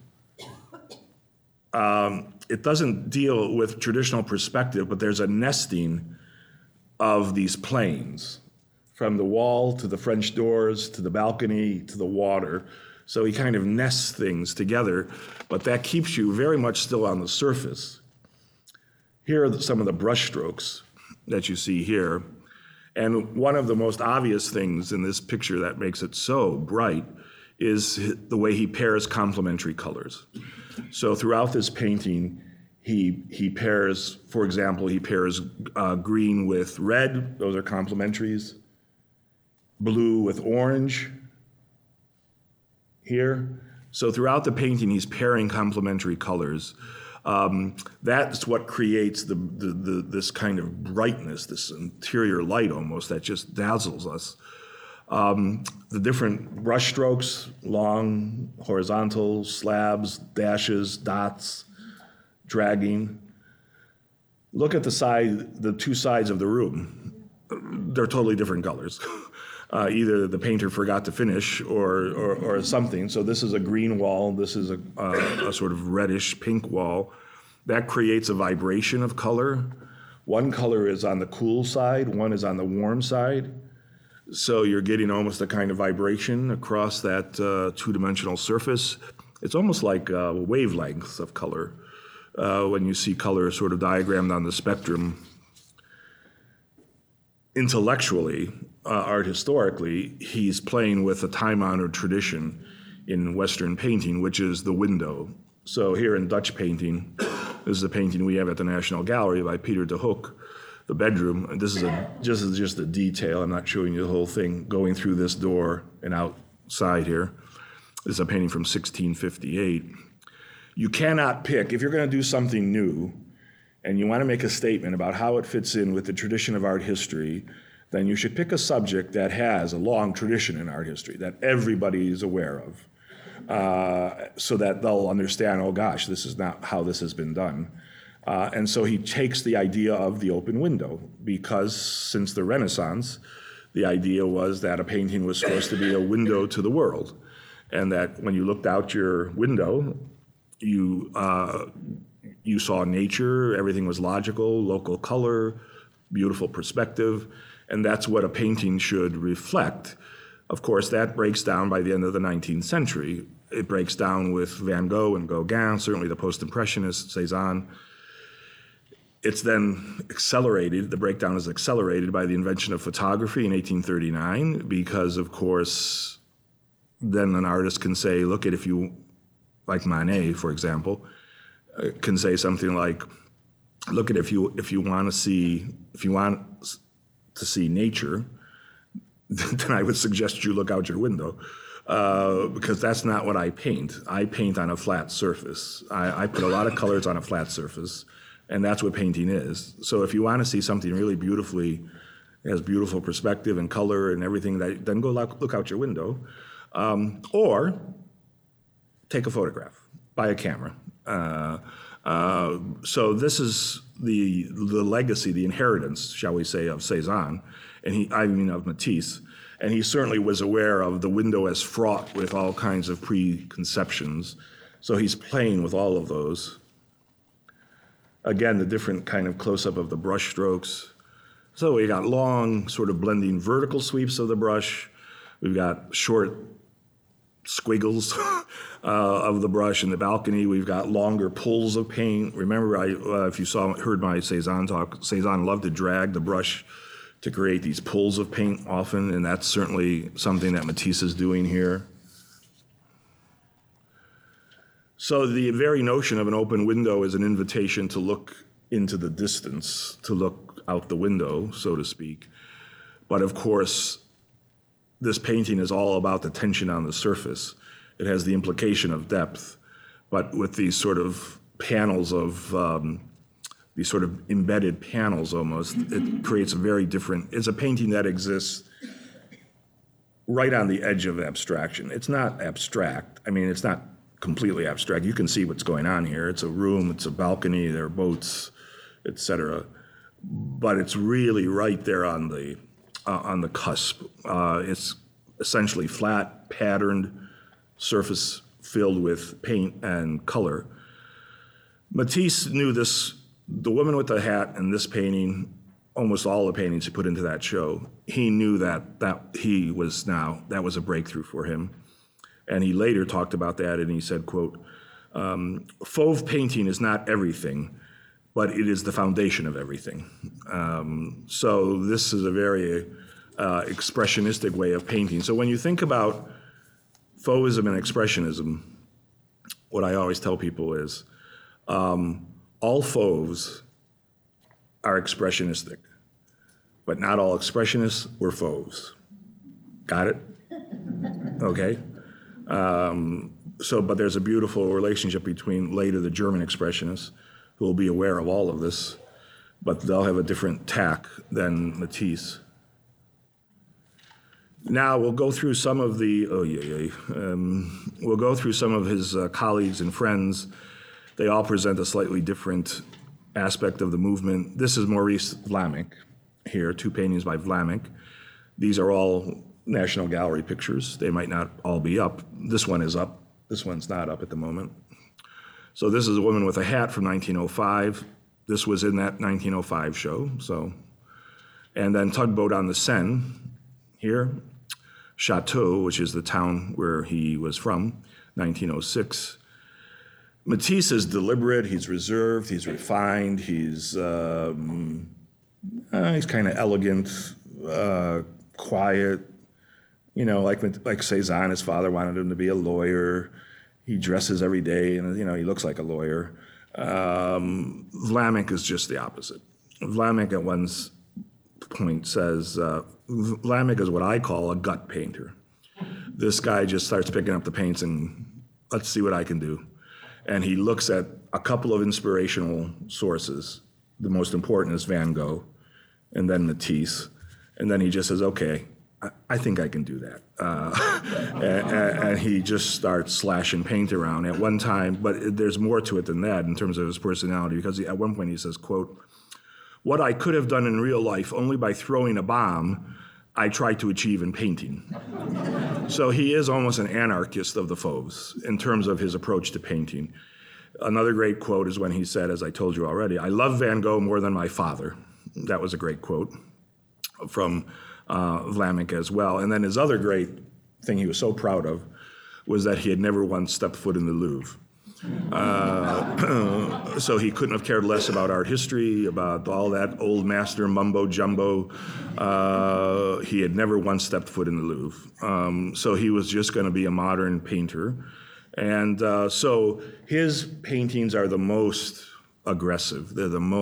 Speaker 2: it doesn't deal with traditional perspective, but there's a nesting of these planes, from the wall to the French doors to the balcony to the water. So he kind of nests things together, but that keeps you very much still on the surface. Here are some of the brushstrokes that you see here. And one of the most obvious things in this picture that makes it so bright is the way he pairs complementary colors. So throughout this painting, he pairs, for example, he pairs green with red, those are complementaries, blue with orange here. So throughout the painting, he's pairing complementary colors. That's what creates this kind of brightness, this interior light almost that just dazzles us. The different brush strokes, long, horizontal, slabs, dashes, dots, dragging. Look at the two sides of the room. They're totally different colors. Either the painter forgot to finish or something. So this is a green wall. This is a sort of reddish pink wall. That creates a vibration of color. One color is on the cool side, one is on the warm side. So you're getting almost a kind of vibration across that two-dimensional surface. It's almost like wavelengths of color when you see color sort of diagrammed on the spectrum. Intellectually, art historically, he's playing with a time-honored tradition in Western painting, which is the window. So here in Dutch painting, this is a painting we have at the National Gallery by Peter de Hoek, the bedroom. And this is just a detail. I'm not showing you the whole thing. Going through this door and outside here. This is a painting from 1658. You cannot pick, if you're going to do something new, and you want to make a statement about how it fits in with the tradition of art history, then you should pick a subject that has a long tradition in art history, that everybody is aware of, so that they'll understand, oh gosh, this is not how this has been done. And so he takes the idea of the open window, because since the Renaissance, the idea was that a painting was supposed to be a window to the world, and that when you looked out your window, you saw nature, everything was logical, local color, beautiful perspective, and that's what a painting should reflect. Of course, that breaks down by the end of the 19th century. It breaks down with Van Gogh and Gauguin, certainly the post-impressionists, Cézanne. It's then accelerated, the breakdown is accelerated by the invention of photography in 1839, because, of course, then an artist can say, look at, if you, like Manet, for example, can say something like, look at, if you want to see nature, then I would suggest you look out your window, because that's not what I paint. I paint on a flat surface. I put a lot of colors on a flat surface, and that's what painting is. So if you want to see something really beautifully, has beautiful perspective and color and everything, then go look out your window, or take a photograph, buy a camera. So this is the legacy, the inheritance, shall we say, of Cézanne, and of Matisse. And he certainly was aware of the window as fraught with all kinds of preconceptions. So he's playing with all of those. Again, the different kind of close-up of the brush strokes. So we got long, sort of blending vertical sweeps of the brush. We've got short squiggles of the brush in the balcony. We've got longer pulls of paint. Remember, if you heard my Cézanne talk, Cézanne loved to drag the brush to create these pulls of paint often, and that's certainly something that Matisse is doing here. So the very notion of an open window is an invitation to look into the distance, to look out the window, so to speak. But of course, this painting is all about the tension on the surface. It has the implication of depth, but with these sort of panels of, these sort of embedded panels almost, it creates a very different, it's a painting that exists right on the edge of abstraction. It's not abstract. I mean, it's not completely abstract. You can see what's going on here. It's a room, it's a balcony, there are boats, etc. But it's really right there on the cusp. It's essentially flat, patterned surface filled with paint and color. Matisse knew this, the woman with the hat and this painting, almost all the paintings he put into that show, he knew that was a breakthrough for him. And he later talked about that, and he said, quote, "Fauve painting is not everything, but it is the foundation of everything." So this is a very expressionistic way of painting. So when you think about Fauvism and Expressionism, what I always tell people is all Fauves are expressionistic, but not all expressionists were Fauves. Got it? Okay. But there's a beautiful relationship between later the German expressionists, who will be aware of all of this, but they'll have a different tack than Matisse. Now we'll go through some of we'll go through some of his colleagues and friends. They all present a slightly different aspect of the movement. This is Maurice Vlaminck here, 2 paintings by Vlaminck. These are all National Gallery pictures. They might not all be up. This one is up. This one's not up at the moment. So this is a woman with a hat from 1905. This was in that 1905 show. And then Tugboat on the Seine here. Chateau, which is the town where he was from, 1906. Matisse is deliberate, he's reserved, he's refined, he's kind of elegant, quiet. You know, like Cézanne, his father wanted him to be a lawyer. He dresses every day, and he looks like a lawyer. Vlaminck is just the opposite. Vlaminck at one point says, Vlaminck is what I call a gut painter. This guy just starts picking up the paints and let's see what I can do. And he looks at a couple of inspirational sources. The most important is Van Gogh, and then Matisse. And then he just says, okay, I think I can do that. And he just starts slashing paint around at one time, but there's more to it than that in terms of his personality, because at one point he says, quote, "What I could have done in real life only by throwing a bomb, I tried to achieve in painting." So he is almost an anarchist of the Fauves in terms of his approach to painting. Another great quote is when he said, as I told you already, "I love Van Gogh more than my father." That was a great quote from Vlaminck as well. And then his other great thing he was so proud of was that he had never once stepped foot in the Louvre. So he couldn't have cared less about art history, about all that old master mumbo jumbo. He had never once stepped foot in the Louvre. So he was just going to be a modern painter. And so his paintings are the most aggressive.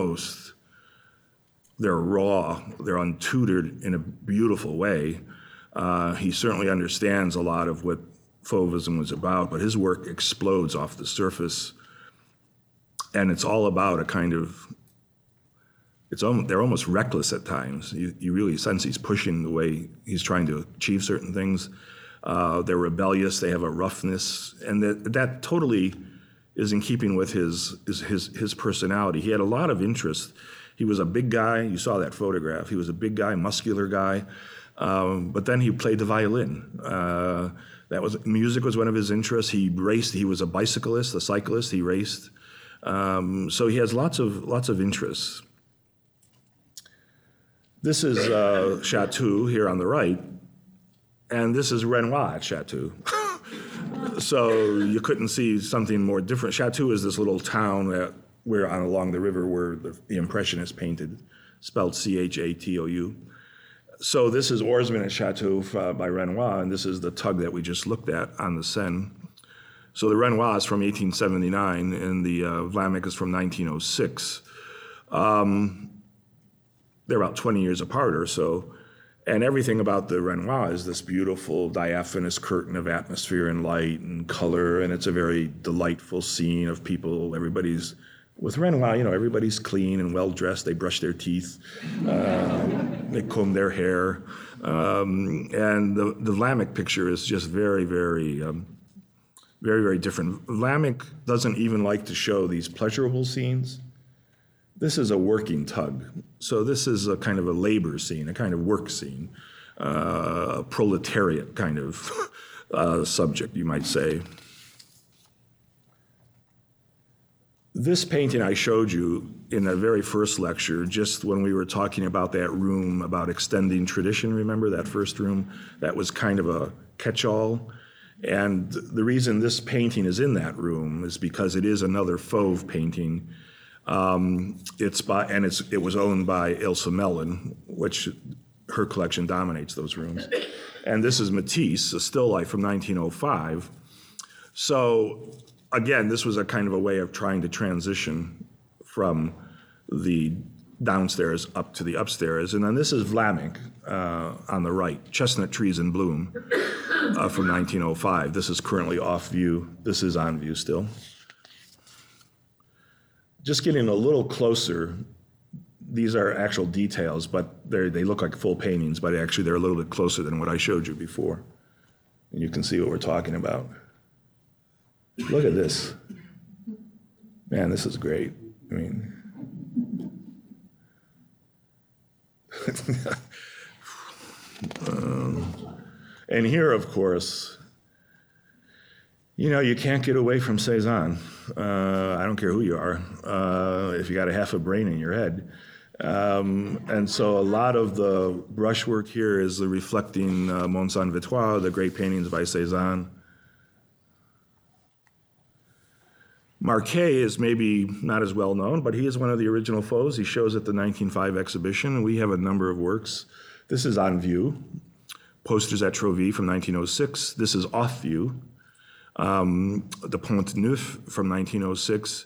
Speaker 2: They're raw, they're untutored in a beautiful way. He certainly understands a lot of what Fauvism was about, but his work explodes off the surface, and it's all about a kind of, they're almost reckless at times. You really sense he's pushing the way he's trying to achieve certain things. They're rebellious, they have a roughness, and that totally is in keeping with his personality. He had a lot of interest. He was a big guy, you saw that photograph. He was a big guy, muscular guy, but then he played the violin. Music was one of his interests. He raced. He was a bicyclist, a cyclist. He raced. So he has lots of interests. This is Chateau here on the right, and this is Renoir at Chateau. So you couldn't see something more different. Chateau is this little town along the river where the Impressionists painted, spelled Chatou. So this is Oarsman at Chateau by Renoir, and this is the tug that we just looked at on the Seine. So the Renoir is from 1879, and the Vlaminck is from 1906. They're about 20 years apart or so, and everything about the Renoir is this beautiful diaphanous curtain of atmosphere and light and color, and it's a very delightful scene of people. With Renoir, everybody's clean and well-dressed. They brush their teeth. They comb their hair. And the Vlaminck picture is just very, very, very, very different. Vlaminck doesn't even like to show these pleasurable scenes. This is a working tug. So this is a kind of a labor scene, a kind of work scene, a proletariat kind of subject, you might say. This painting I showed you in the very first lecture, just when we were talking about that room, about extending tradition, remember that first room? That was kind of a catch-all. And the reason this painting is in that room is because it is another Fauve painting. It was owned by Ilse Mellon, which her collection dominates those rooms. And this is Matisse, a still life from 1905. So again, this was a kind of a way of trying to transition from the downstairs up to the upstairs. And then this is Vlaminck on the right, Chestnut Trees in Bloom from 1905. This is currently off view. This is on view still. Just getting a little closer, these are actual details, but they look like full paintings, but actually they're a little bit closer than what I showed you before. And you can see what we're talking about. Look at this. Man, this is great. I mean, and here, of course, you know, you can't get away from Cézanne. I don't care who you are, if you got a half a brain in your head. And so a lot of the brushwork here is the reflecting Mont Saint-Victoire, the great paintings by Cézanne. Marquet is maybe not as well known, but he is one of the original Fauves. He shows at the 1905 exhibition, and we have a number of works. This is on view, posters at Trovy from 1906. This is off view, the Pont Neuf from 1906.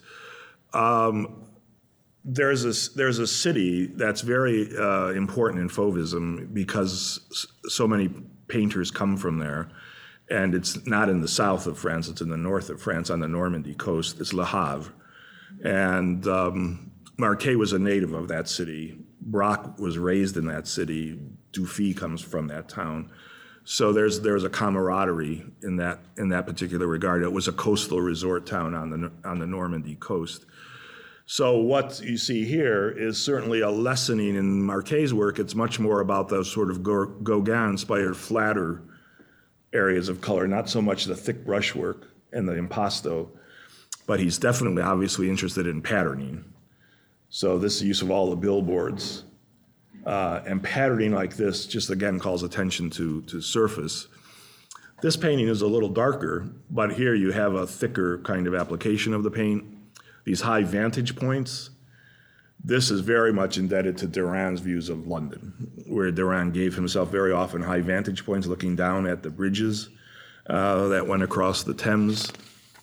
Speaker 2: There's a city that's very important in Fauvism because so many painters come from there. And it's not in the south of France, it's in the north of France on the Normandy coast. It's Le Havre. And Marquet was a native of that city. Braque was raised in that city. Dufy comes from that town. So there's a camaraderie in that particular regard. It was a coastal resort town on the Normandy coast. So what you see here is certainly a lessening in Marquet's work. It's much more about those sort of Gauguin-inspired flatter areas of color, not so much the thick brushwork and the impasto, but he's definitely obviously interested in patterning. So this use of all the billboards and patterning like this just again calls attention to surface. This painting is a little darker, but here you have a thicker kind of application of the paint. These high vantage points, this is very much indebted to Derain's views of London, where Derain gave himself very often high vantage points looking down at the bridges that went across the Thames.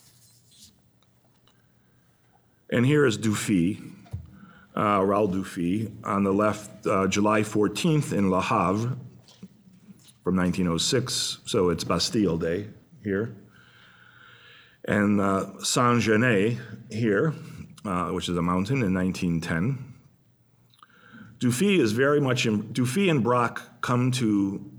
Speaker 2: And here is Dufy, Raoul Dufy, on the left, July 14th in Le Havre from 1906, so it's Bastille Day here. And Saint-Genès here, which is a mountain, in 1910. Dufy is very much, Dufy and Braque come to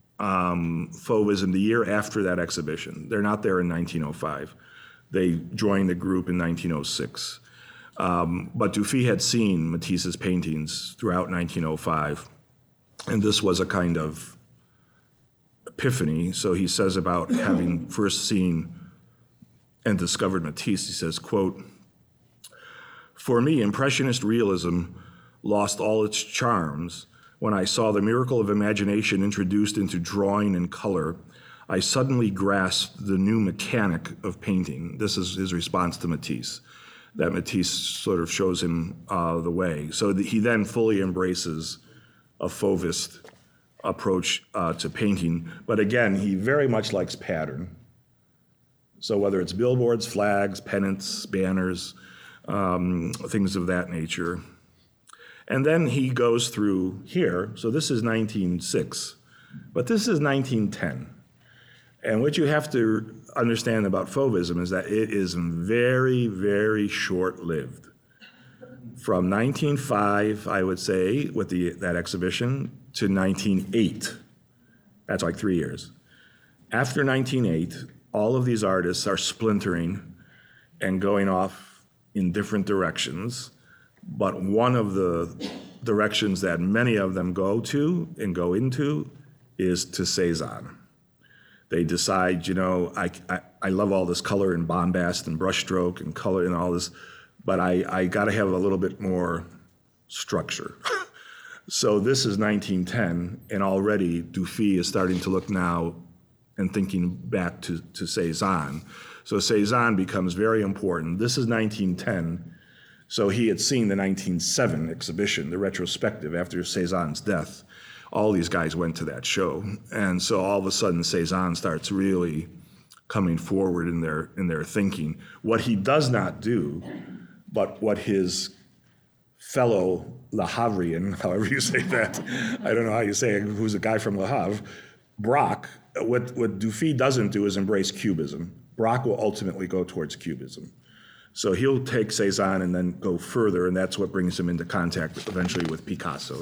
Speaker 2: Fauvism the year after that exhibition. They're not there in 1905. They joined the group in 1906. But Dufy had seen Matisse's paintings throughout 1905, and this was a kind of epiphany. So he says about having first seen and discovered Matisse, he says, quote, "For me, Impressionist realism lost all its charms. When I saw the miracle of imagination introduced into drawing and color, I suddenly grasped the new mechanic of painting." This is his response to Matisse, that Matisse sort of shows him the way. So he then fully embraces a Fauvist approach to painting. But again, he very much likes pattern. So whether it's billboards, flags, pennants, banners, things of that nature. And then he goes through here. So this is 1906, but this is 1910. And what you have to understand about Fauvism is that it is very, very short-lived. From 1905, I would say, with that exhibition, to 1908. That's like 3 years. After 1908, all of these artists are splintering and going off in different directions, but one of the directions that many of them go to and go into is to Cézanne. They decide, you know, I love all this color and bombast and brushstroke and color and all this, but I got to have a little bit more structure. So this is 1910, and already Dufy is starting to look now and thinking back to Cézanne. So Cézanne becomes very important. This is 1910, so he had seen the 1907 exhibition, the retrospective after Cézanne's death. All these guys went to that show, and so all of a sudden Cézanne starts really coming forward in their thinking. What he does not do, but what his fellow Le Havrian, however you say that, I don't know how you say it, who's a guy from Le Havre, Braque, what Dufy doesn't do is embrace Cubism. Braque will ultimately go towards Cubism. So he'll take Cézanne and then go further, and that's what brings him into contact eventually with Picasso.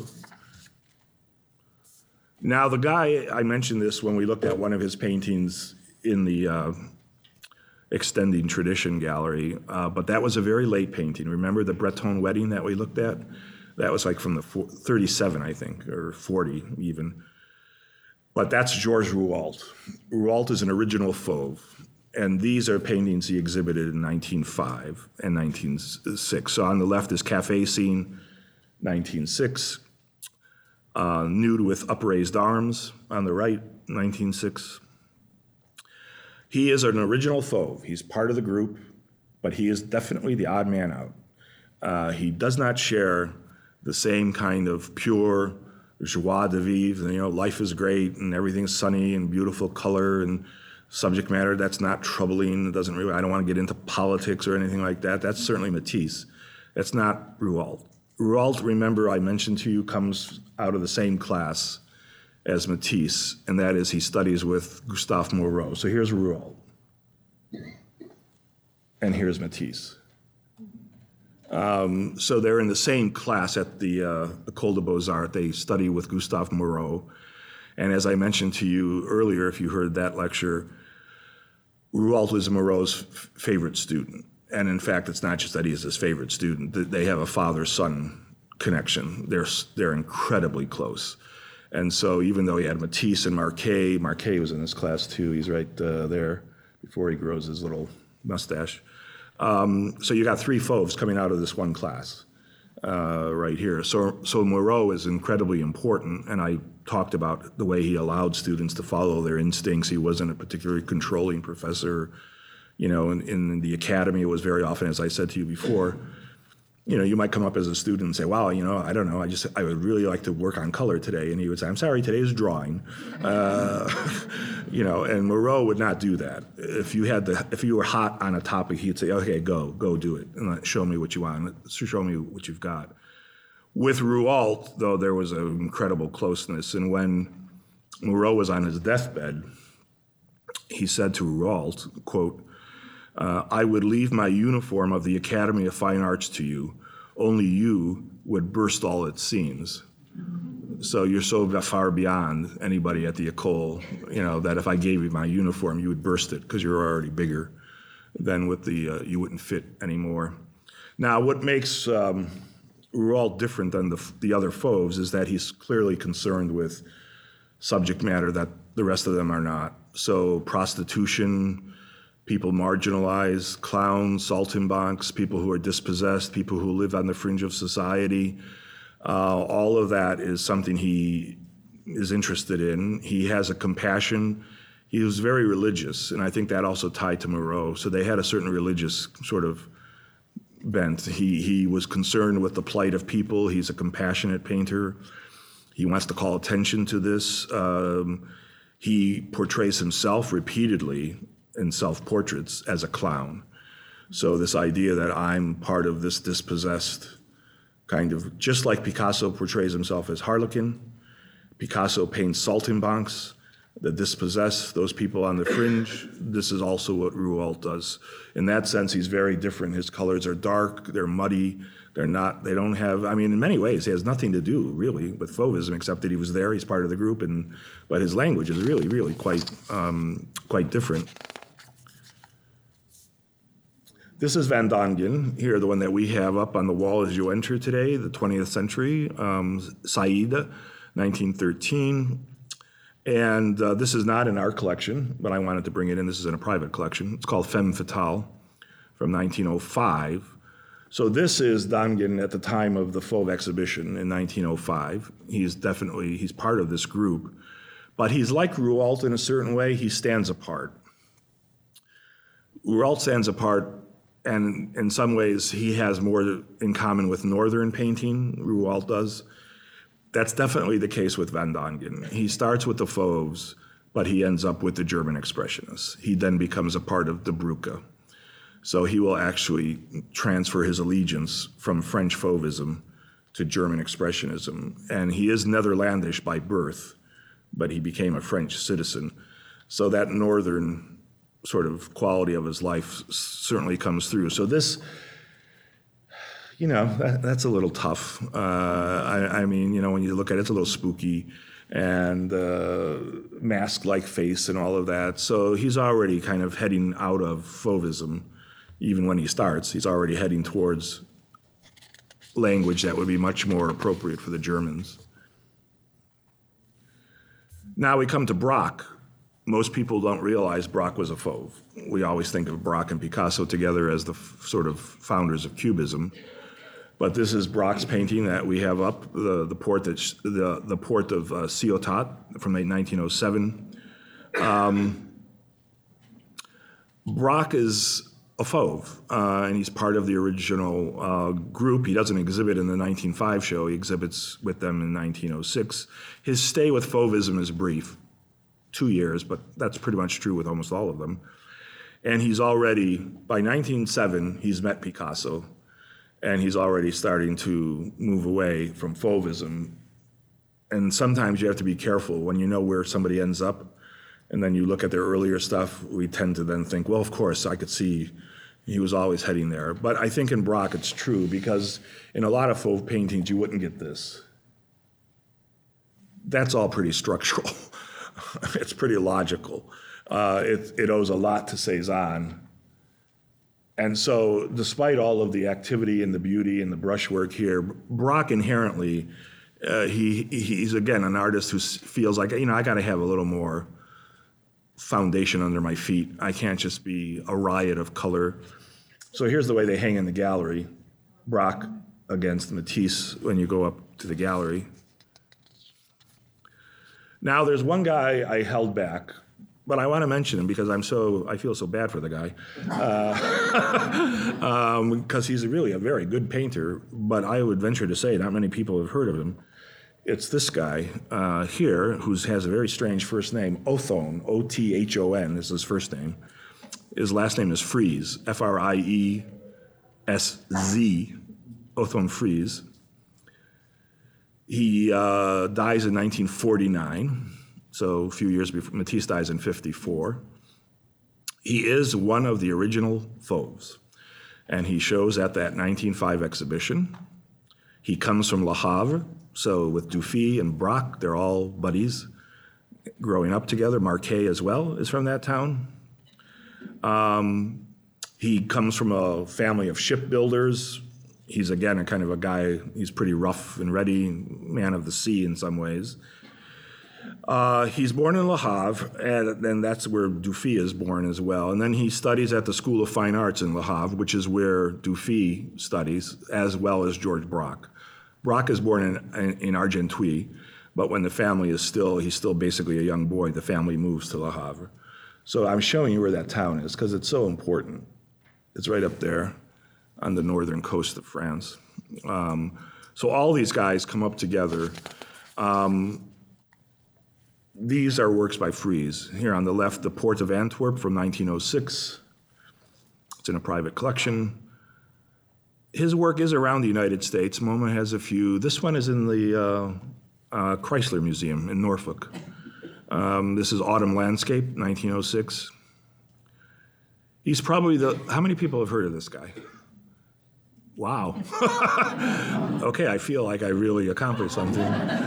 Speaker 2: Now, the guy, I mentioned this when we looked at one of his paintings in the Extending Tradition Gallery, but that was a very late painting. Remember the Breton Wedding that we looked at? That was like from the 37, I think, or 40 even. But that's Georges Rouault. Rouault is an original Fauve, and these are paintings he exhibited in 1905 and 1906. So on the left is Café Scene, 1906. Nude with upraised arms on the right, 1906. He is an original Fauve. He's part of the group, but he is definitely the odd man out. He does not share the same kind of pure joie de vivre, life is great and everything's sunny and beautiful color and subject matter that's not troubling. I don't want to get into politics or anything like that. That's certainly Matisse. That's not Rouault. Rouault, remember I mentioned to you, comes out of the same class as Matisse, and that is he studies with Gustave Moreau. So here's Rouault, and here's Matisse. So they're in the same class at the École des Beaux-Arts. They study with Gustave Moreau. And as I mentioned to you earlier, if you heard that lecture, Rouault was Moreau's favorite student. And in fact, it's not just that he is his favorite student. They have a father-son connection. They're incredibly close. And so even though he had Matisse and Marquet was in this class too. He's right there before he grows his little mustache. So you got three Fauves coming out of this one class right here. So Moreau is incredibly important, and I talked about the way he allowed students to follow their instincts. He wasn't a particularly controlling professor. In the academy, it was very often, as I said to you before, you might come up as a student and say, wow, I don't know, I would really like to work on color today. And he would say, I'm sorry, today is drawing. And Moreau would not do that. If you were hot on a topic, he'd say, okay, go do it. And show me what you want, show me what you've got. With Rouault, though, there was an incredible closeness. And when Moreau was on his deathbed, he said to Rouault, quote, I would leave my uniform of the Academy of Fine Arts to you. Only you would burst all its seams. So you're so far beyond anybody at the École, that if I gave you my uniform, you would burst it because you're already bigger than with you wouldn't fit anymore. Now, what makes Rouault different than the other Fauves is that he's clearly concerned with subject matter that the rest of them are not. So prostitution, people marginalized, clowns, saltimbanques, people who are dispossessed, people who live on the fringe of society. All of that is something he is interested in. He has a compassion. He was very religious, and I think that also tied to Moreau. So they had a certain religious sort of bent. He was concerned with the plight of people. He's a compassionate painter. He wants to call attention to this. He portrays himself repeatedly in self-portraits as a clown. So this idea that I'm part of this dispossessed kind of, just like Picasso portrays himself as Harlequin, Picasso paints saltimbanques, the dispossessed, those people on the fringe. This is also what Rouault does. In that sense, he's very different. His colors are dark, they're muddy, in many ways, he has nothing to do, really, with Fauvism, except that he was there, he's part of the group, but his language is really, really quite different. This is Van Dongen, here, the one that we have up on the wall as you enter today, the 20th century, Saïd, 1913. And this is not in our collection, but I wanted to bring it in. This is in a private collection. It's called Femme Fatale from 1905. So this is Dongen at the time of the Fauve exhibition in 1905. He's part of this group. But he's like Rouault in a certain way. He stands apart. Rouault stands apart, and in some ways he has more in common with Northern painting, Rouault does. That's definitely the case with Van Dongen. He starts with the Fauves, but he ends up with the German Expressionists. He then becomes a part of Die Brücke. So he will actually transfer his allegiance from French Fauvism to German Expressionism. And he is Netherlandish by birth, but he became a French citizen. So that northern sort of quality of his life certainly comes through. So this, that's a little tough. I mean, when you look at it, it's a little spooky, and mask-like face and all of that. So he's already kind of heading out of Fauvism. Even when he starts, he's already heading towards language that would be much more appropriate for the Germans. Now we come to Braque. Most people don't realize Braque was a Fauve. We always think of Braque and Picasso together as the sort of founders of Cubism. But this is Braque's painting that we have up, the port of Ciotat from 1907. Braque is a Fauve, and he's part of the original group. He doesn't exhibit in the 1905 show. He exhibits with them in 1906. His stay with Fauvism is brief, 2 years, but that's pretty much true with almost all of them. And he's already, by 1907, he's met Picasso, and he's already starting to move away from Fauvism. And sometimes you have to be careful when you know where somebody ends up, and then you look at their earlier stuff, we tend to then think, well, of course, I could see he was always heading there. But I think in Braque it's true, because in a lot of Fauve paintings, you wouldn't get this. That's all pretty structural. It's pretty logical. It owes a lot to Cézanne. And so despite all of the activity and the beauty and the brushwork here, Braque inherently, he's again an artist who feels like, I got to have a little more foundation under my feet. I can't just be a riot of color. So here's the way they hang in the gallery. Braque against Matisse when you go up to the gallery. Now there's one guy I held back, but I want to mention him because I feel so bad for the guy. Because he's really a very good painter, but I would venture to say not many people have heard of him. It's this guy here who has a very strange first name, Othon, O-T-H-O-N is his first name. His last name is Friesz, F-R-I-E-S-Z, Othon Friesz. He dies in 1949, so a few years before. Matisse dies in 1954. He is one of the original Fauves, and he shows at that 1905 exhibition. He comes from Le Havre, so with Dufy and Braque, they're all buddies growing up together. Marquet as well is from that town. He comes from a family of shipbuilders. He's, again, a kind of a guy, he's pretty rough and ready, man of the sea in some ways. He's born in Le Havre, and then that's where Dufy is born as well. And then he studies at the School of Fine Arts in Le Havre, which is where Dufy studies, as well as Georges Braque. Braque is born in Argenteuil, but when the family he's still basically a young boy, the family moves to Le Havre. So I'm showing you where that town is because it's so important. It's right up there on the northern coast of France. So all these guys come up together. These are works by Friesz. Here on the left, The Port of Antwerp from 1906. It's in a private collection. His work is around the United States. MoMA has a few. This one is in the Chrysler Museum in Norfolk. This is Autumn Landscape, 1906. He's probably how many people have heard of this guy? Wow. Okay, I feel like I really accomplished something.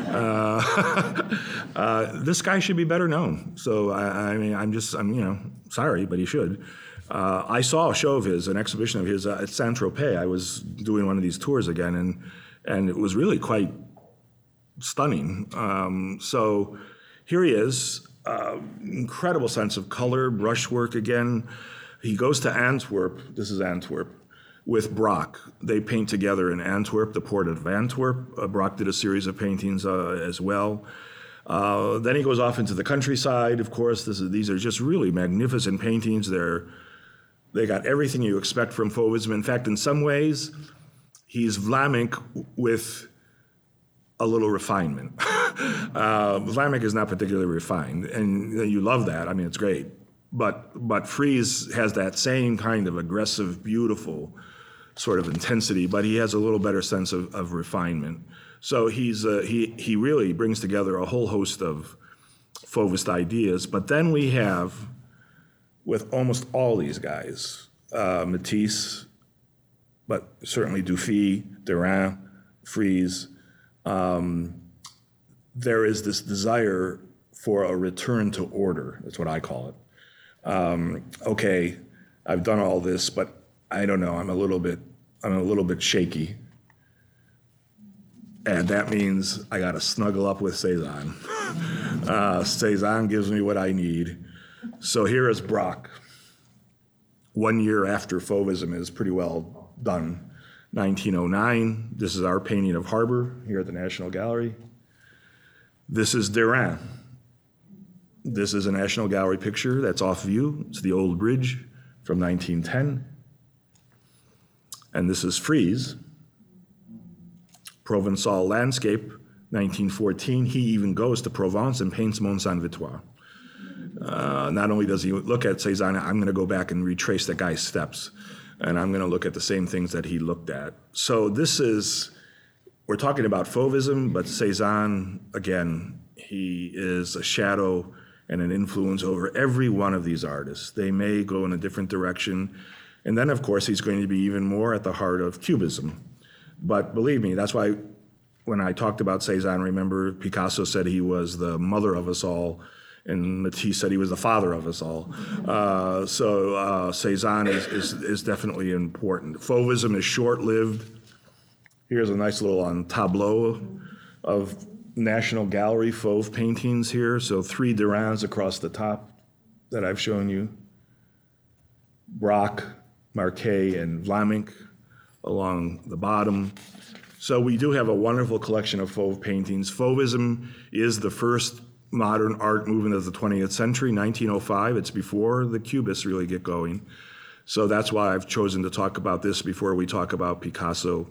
Speaker 2: This guy should be better known. So, I'm sorry, but he should. I saw a show of his, an exhibition of his at Saint-Tropez. I was doing one of these tours again, and it was really quite stunning. So here he is, incredible sense of color, brushwork again. He goes to Antwerp, this is Antwerp, with Braque. They paint together in Antwerp, the port of Antwerp. Braque did a series of paintings as well. Then he goes off into the countryside, of course. These are just really magnificent paintings. They got everything you expect from Fauvism. In fact, in some ways, he's Vlaminck with a little refinement. Vlaminck is not particularly refined, and you love that. I mean, it's great. But Frieze has that same kind of aggressive, beautiful sort of intensity, but he has a little better sense of refinement. So he really brings together a whole host of Fauvist ideas. But then we have, with almost all these guys, Matisse, but certainly Dufy, Derain, Frieze, there is this desire for a return to order. That's what I call it. Okay, I've done all this, but I don't know. I'm a little bit shaky, and that means I got to snuggle up with Cezanne. Cezanne gives me what I need. So here is Braque. 1 year after Fauvism is pretty well done, 1909. This is our painting of Harbor here at the National Gallery. This is Derain. This is a National Gallery picture that's off view. It's the old bridge from 1910. And this is Frieze. Provençal landscape, 1914. He even goes to Provence and paints Mont Saint-Victoire. Not only does he look at Cezanne, I'm going to go back and retrace the guy's steps, and I'm going to look at the same things that he looked at. So we're talking about Fauvism, but Cezanne, again, he is a shadow and an influence over every one of these artists. They may go in a different direction. And then, of course, he's going to be even more at the heart of Cubism. But believe me, that's why when I talked about Cezanne, remember Picasso said he was the mother of us all, and Matisse said he was the father of us all. So Cezanne is definitely important. Fauvism is short-lived. Here's a nice little tableau of National Gallery Fauve paintings here. So 3 Derains across the top that I've shown you. Braque, Marquet, and Vlaminck along the bottom. So we do have a wonderful collection of Fauve paintings. Fauvism is the first modern art movement of the 20th century, 1905. It's before the Cubists really get going. So that's why I've chosen to talk about this before we talk about Picasso.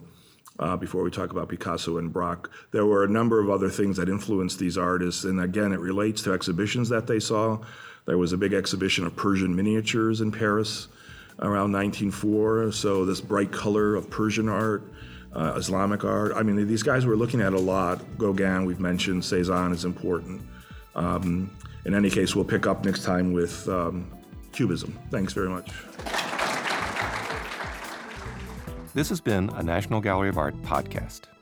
Speaker 2: And Braque. There were a number of other things that influenced these artists, and again, it relates to exhibitions that they saw. There was a big exhibition of Persian miniatures in Paris around 1904, so this bright color of Persian art, Islamic art. I mean, these guys were looking at a lot. Gauguin, we've mentioned, Cezanne is important. In any case, we'll pick up next time with Cubism. Thanks very much.
Speaker 1: This has been a National Gallery of Art podcast.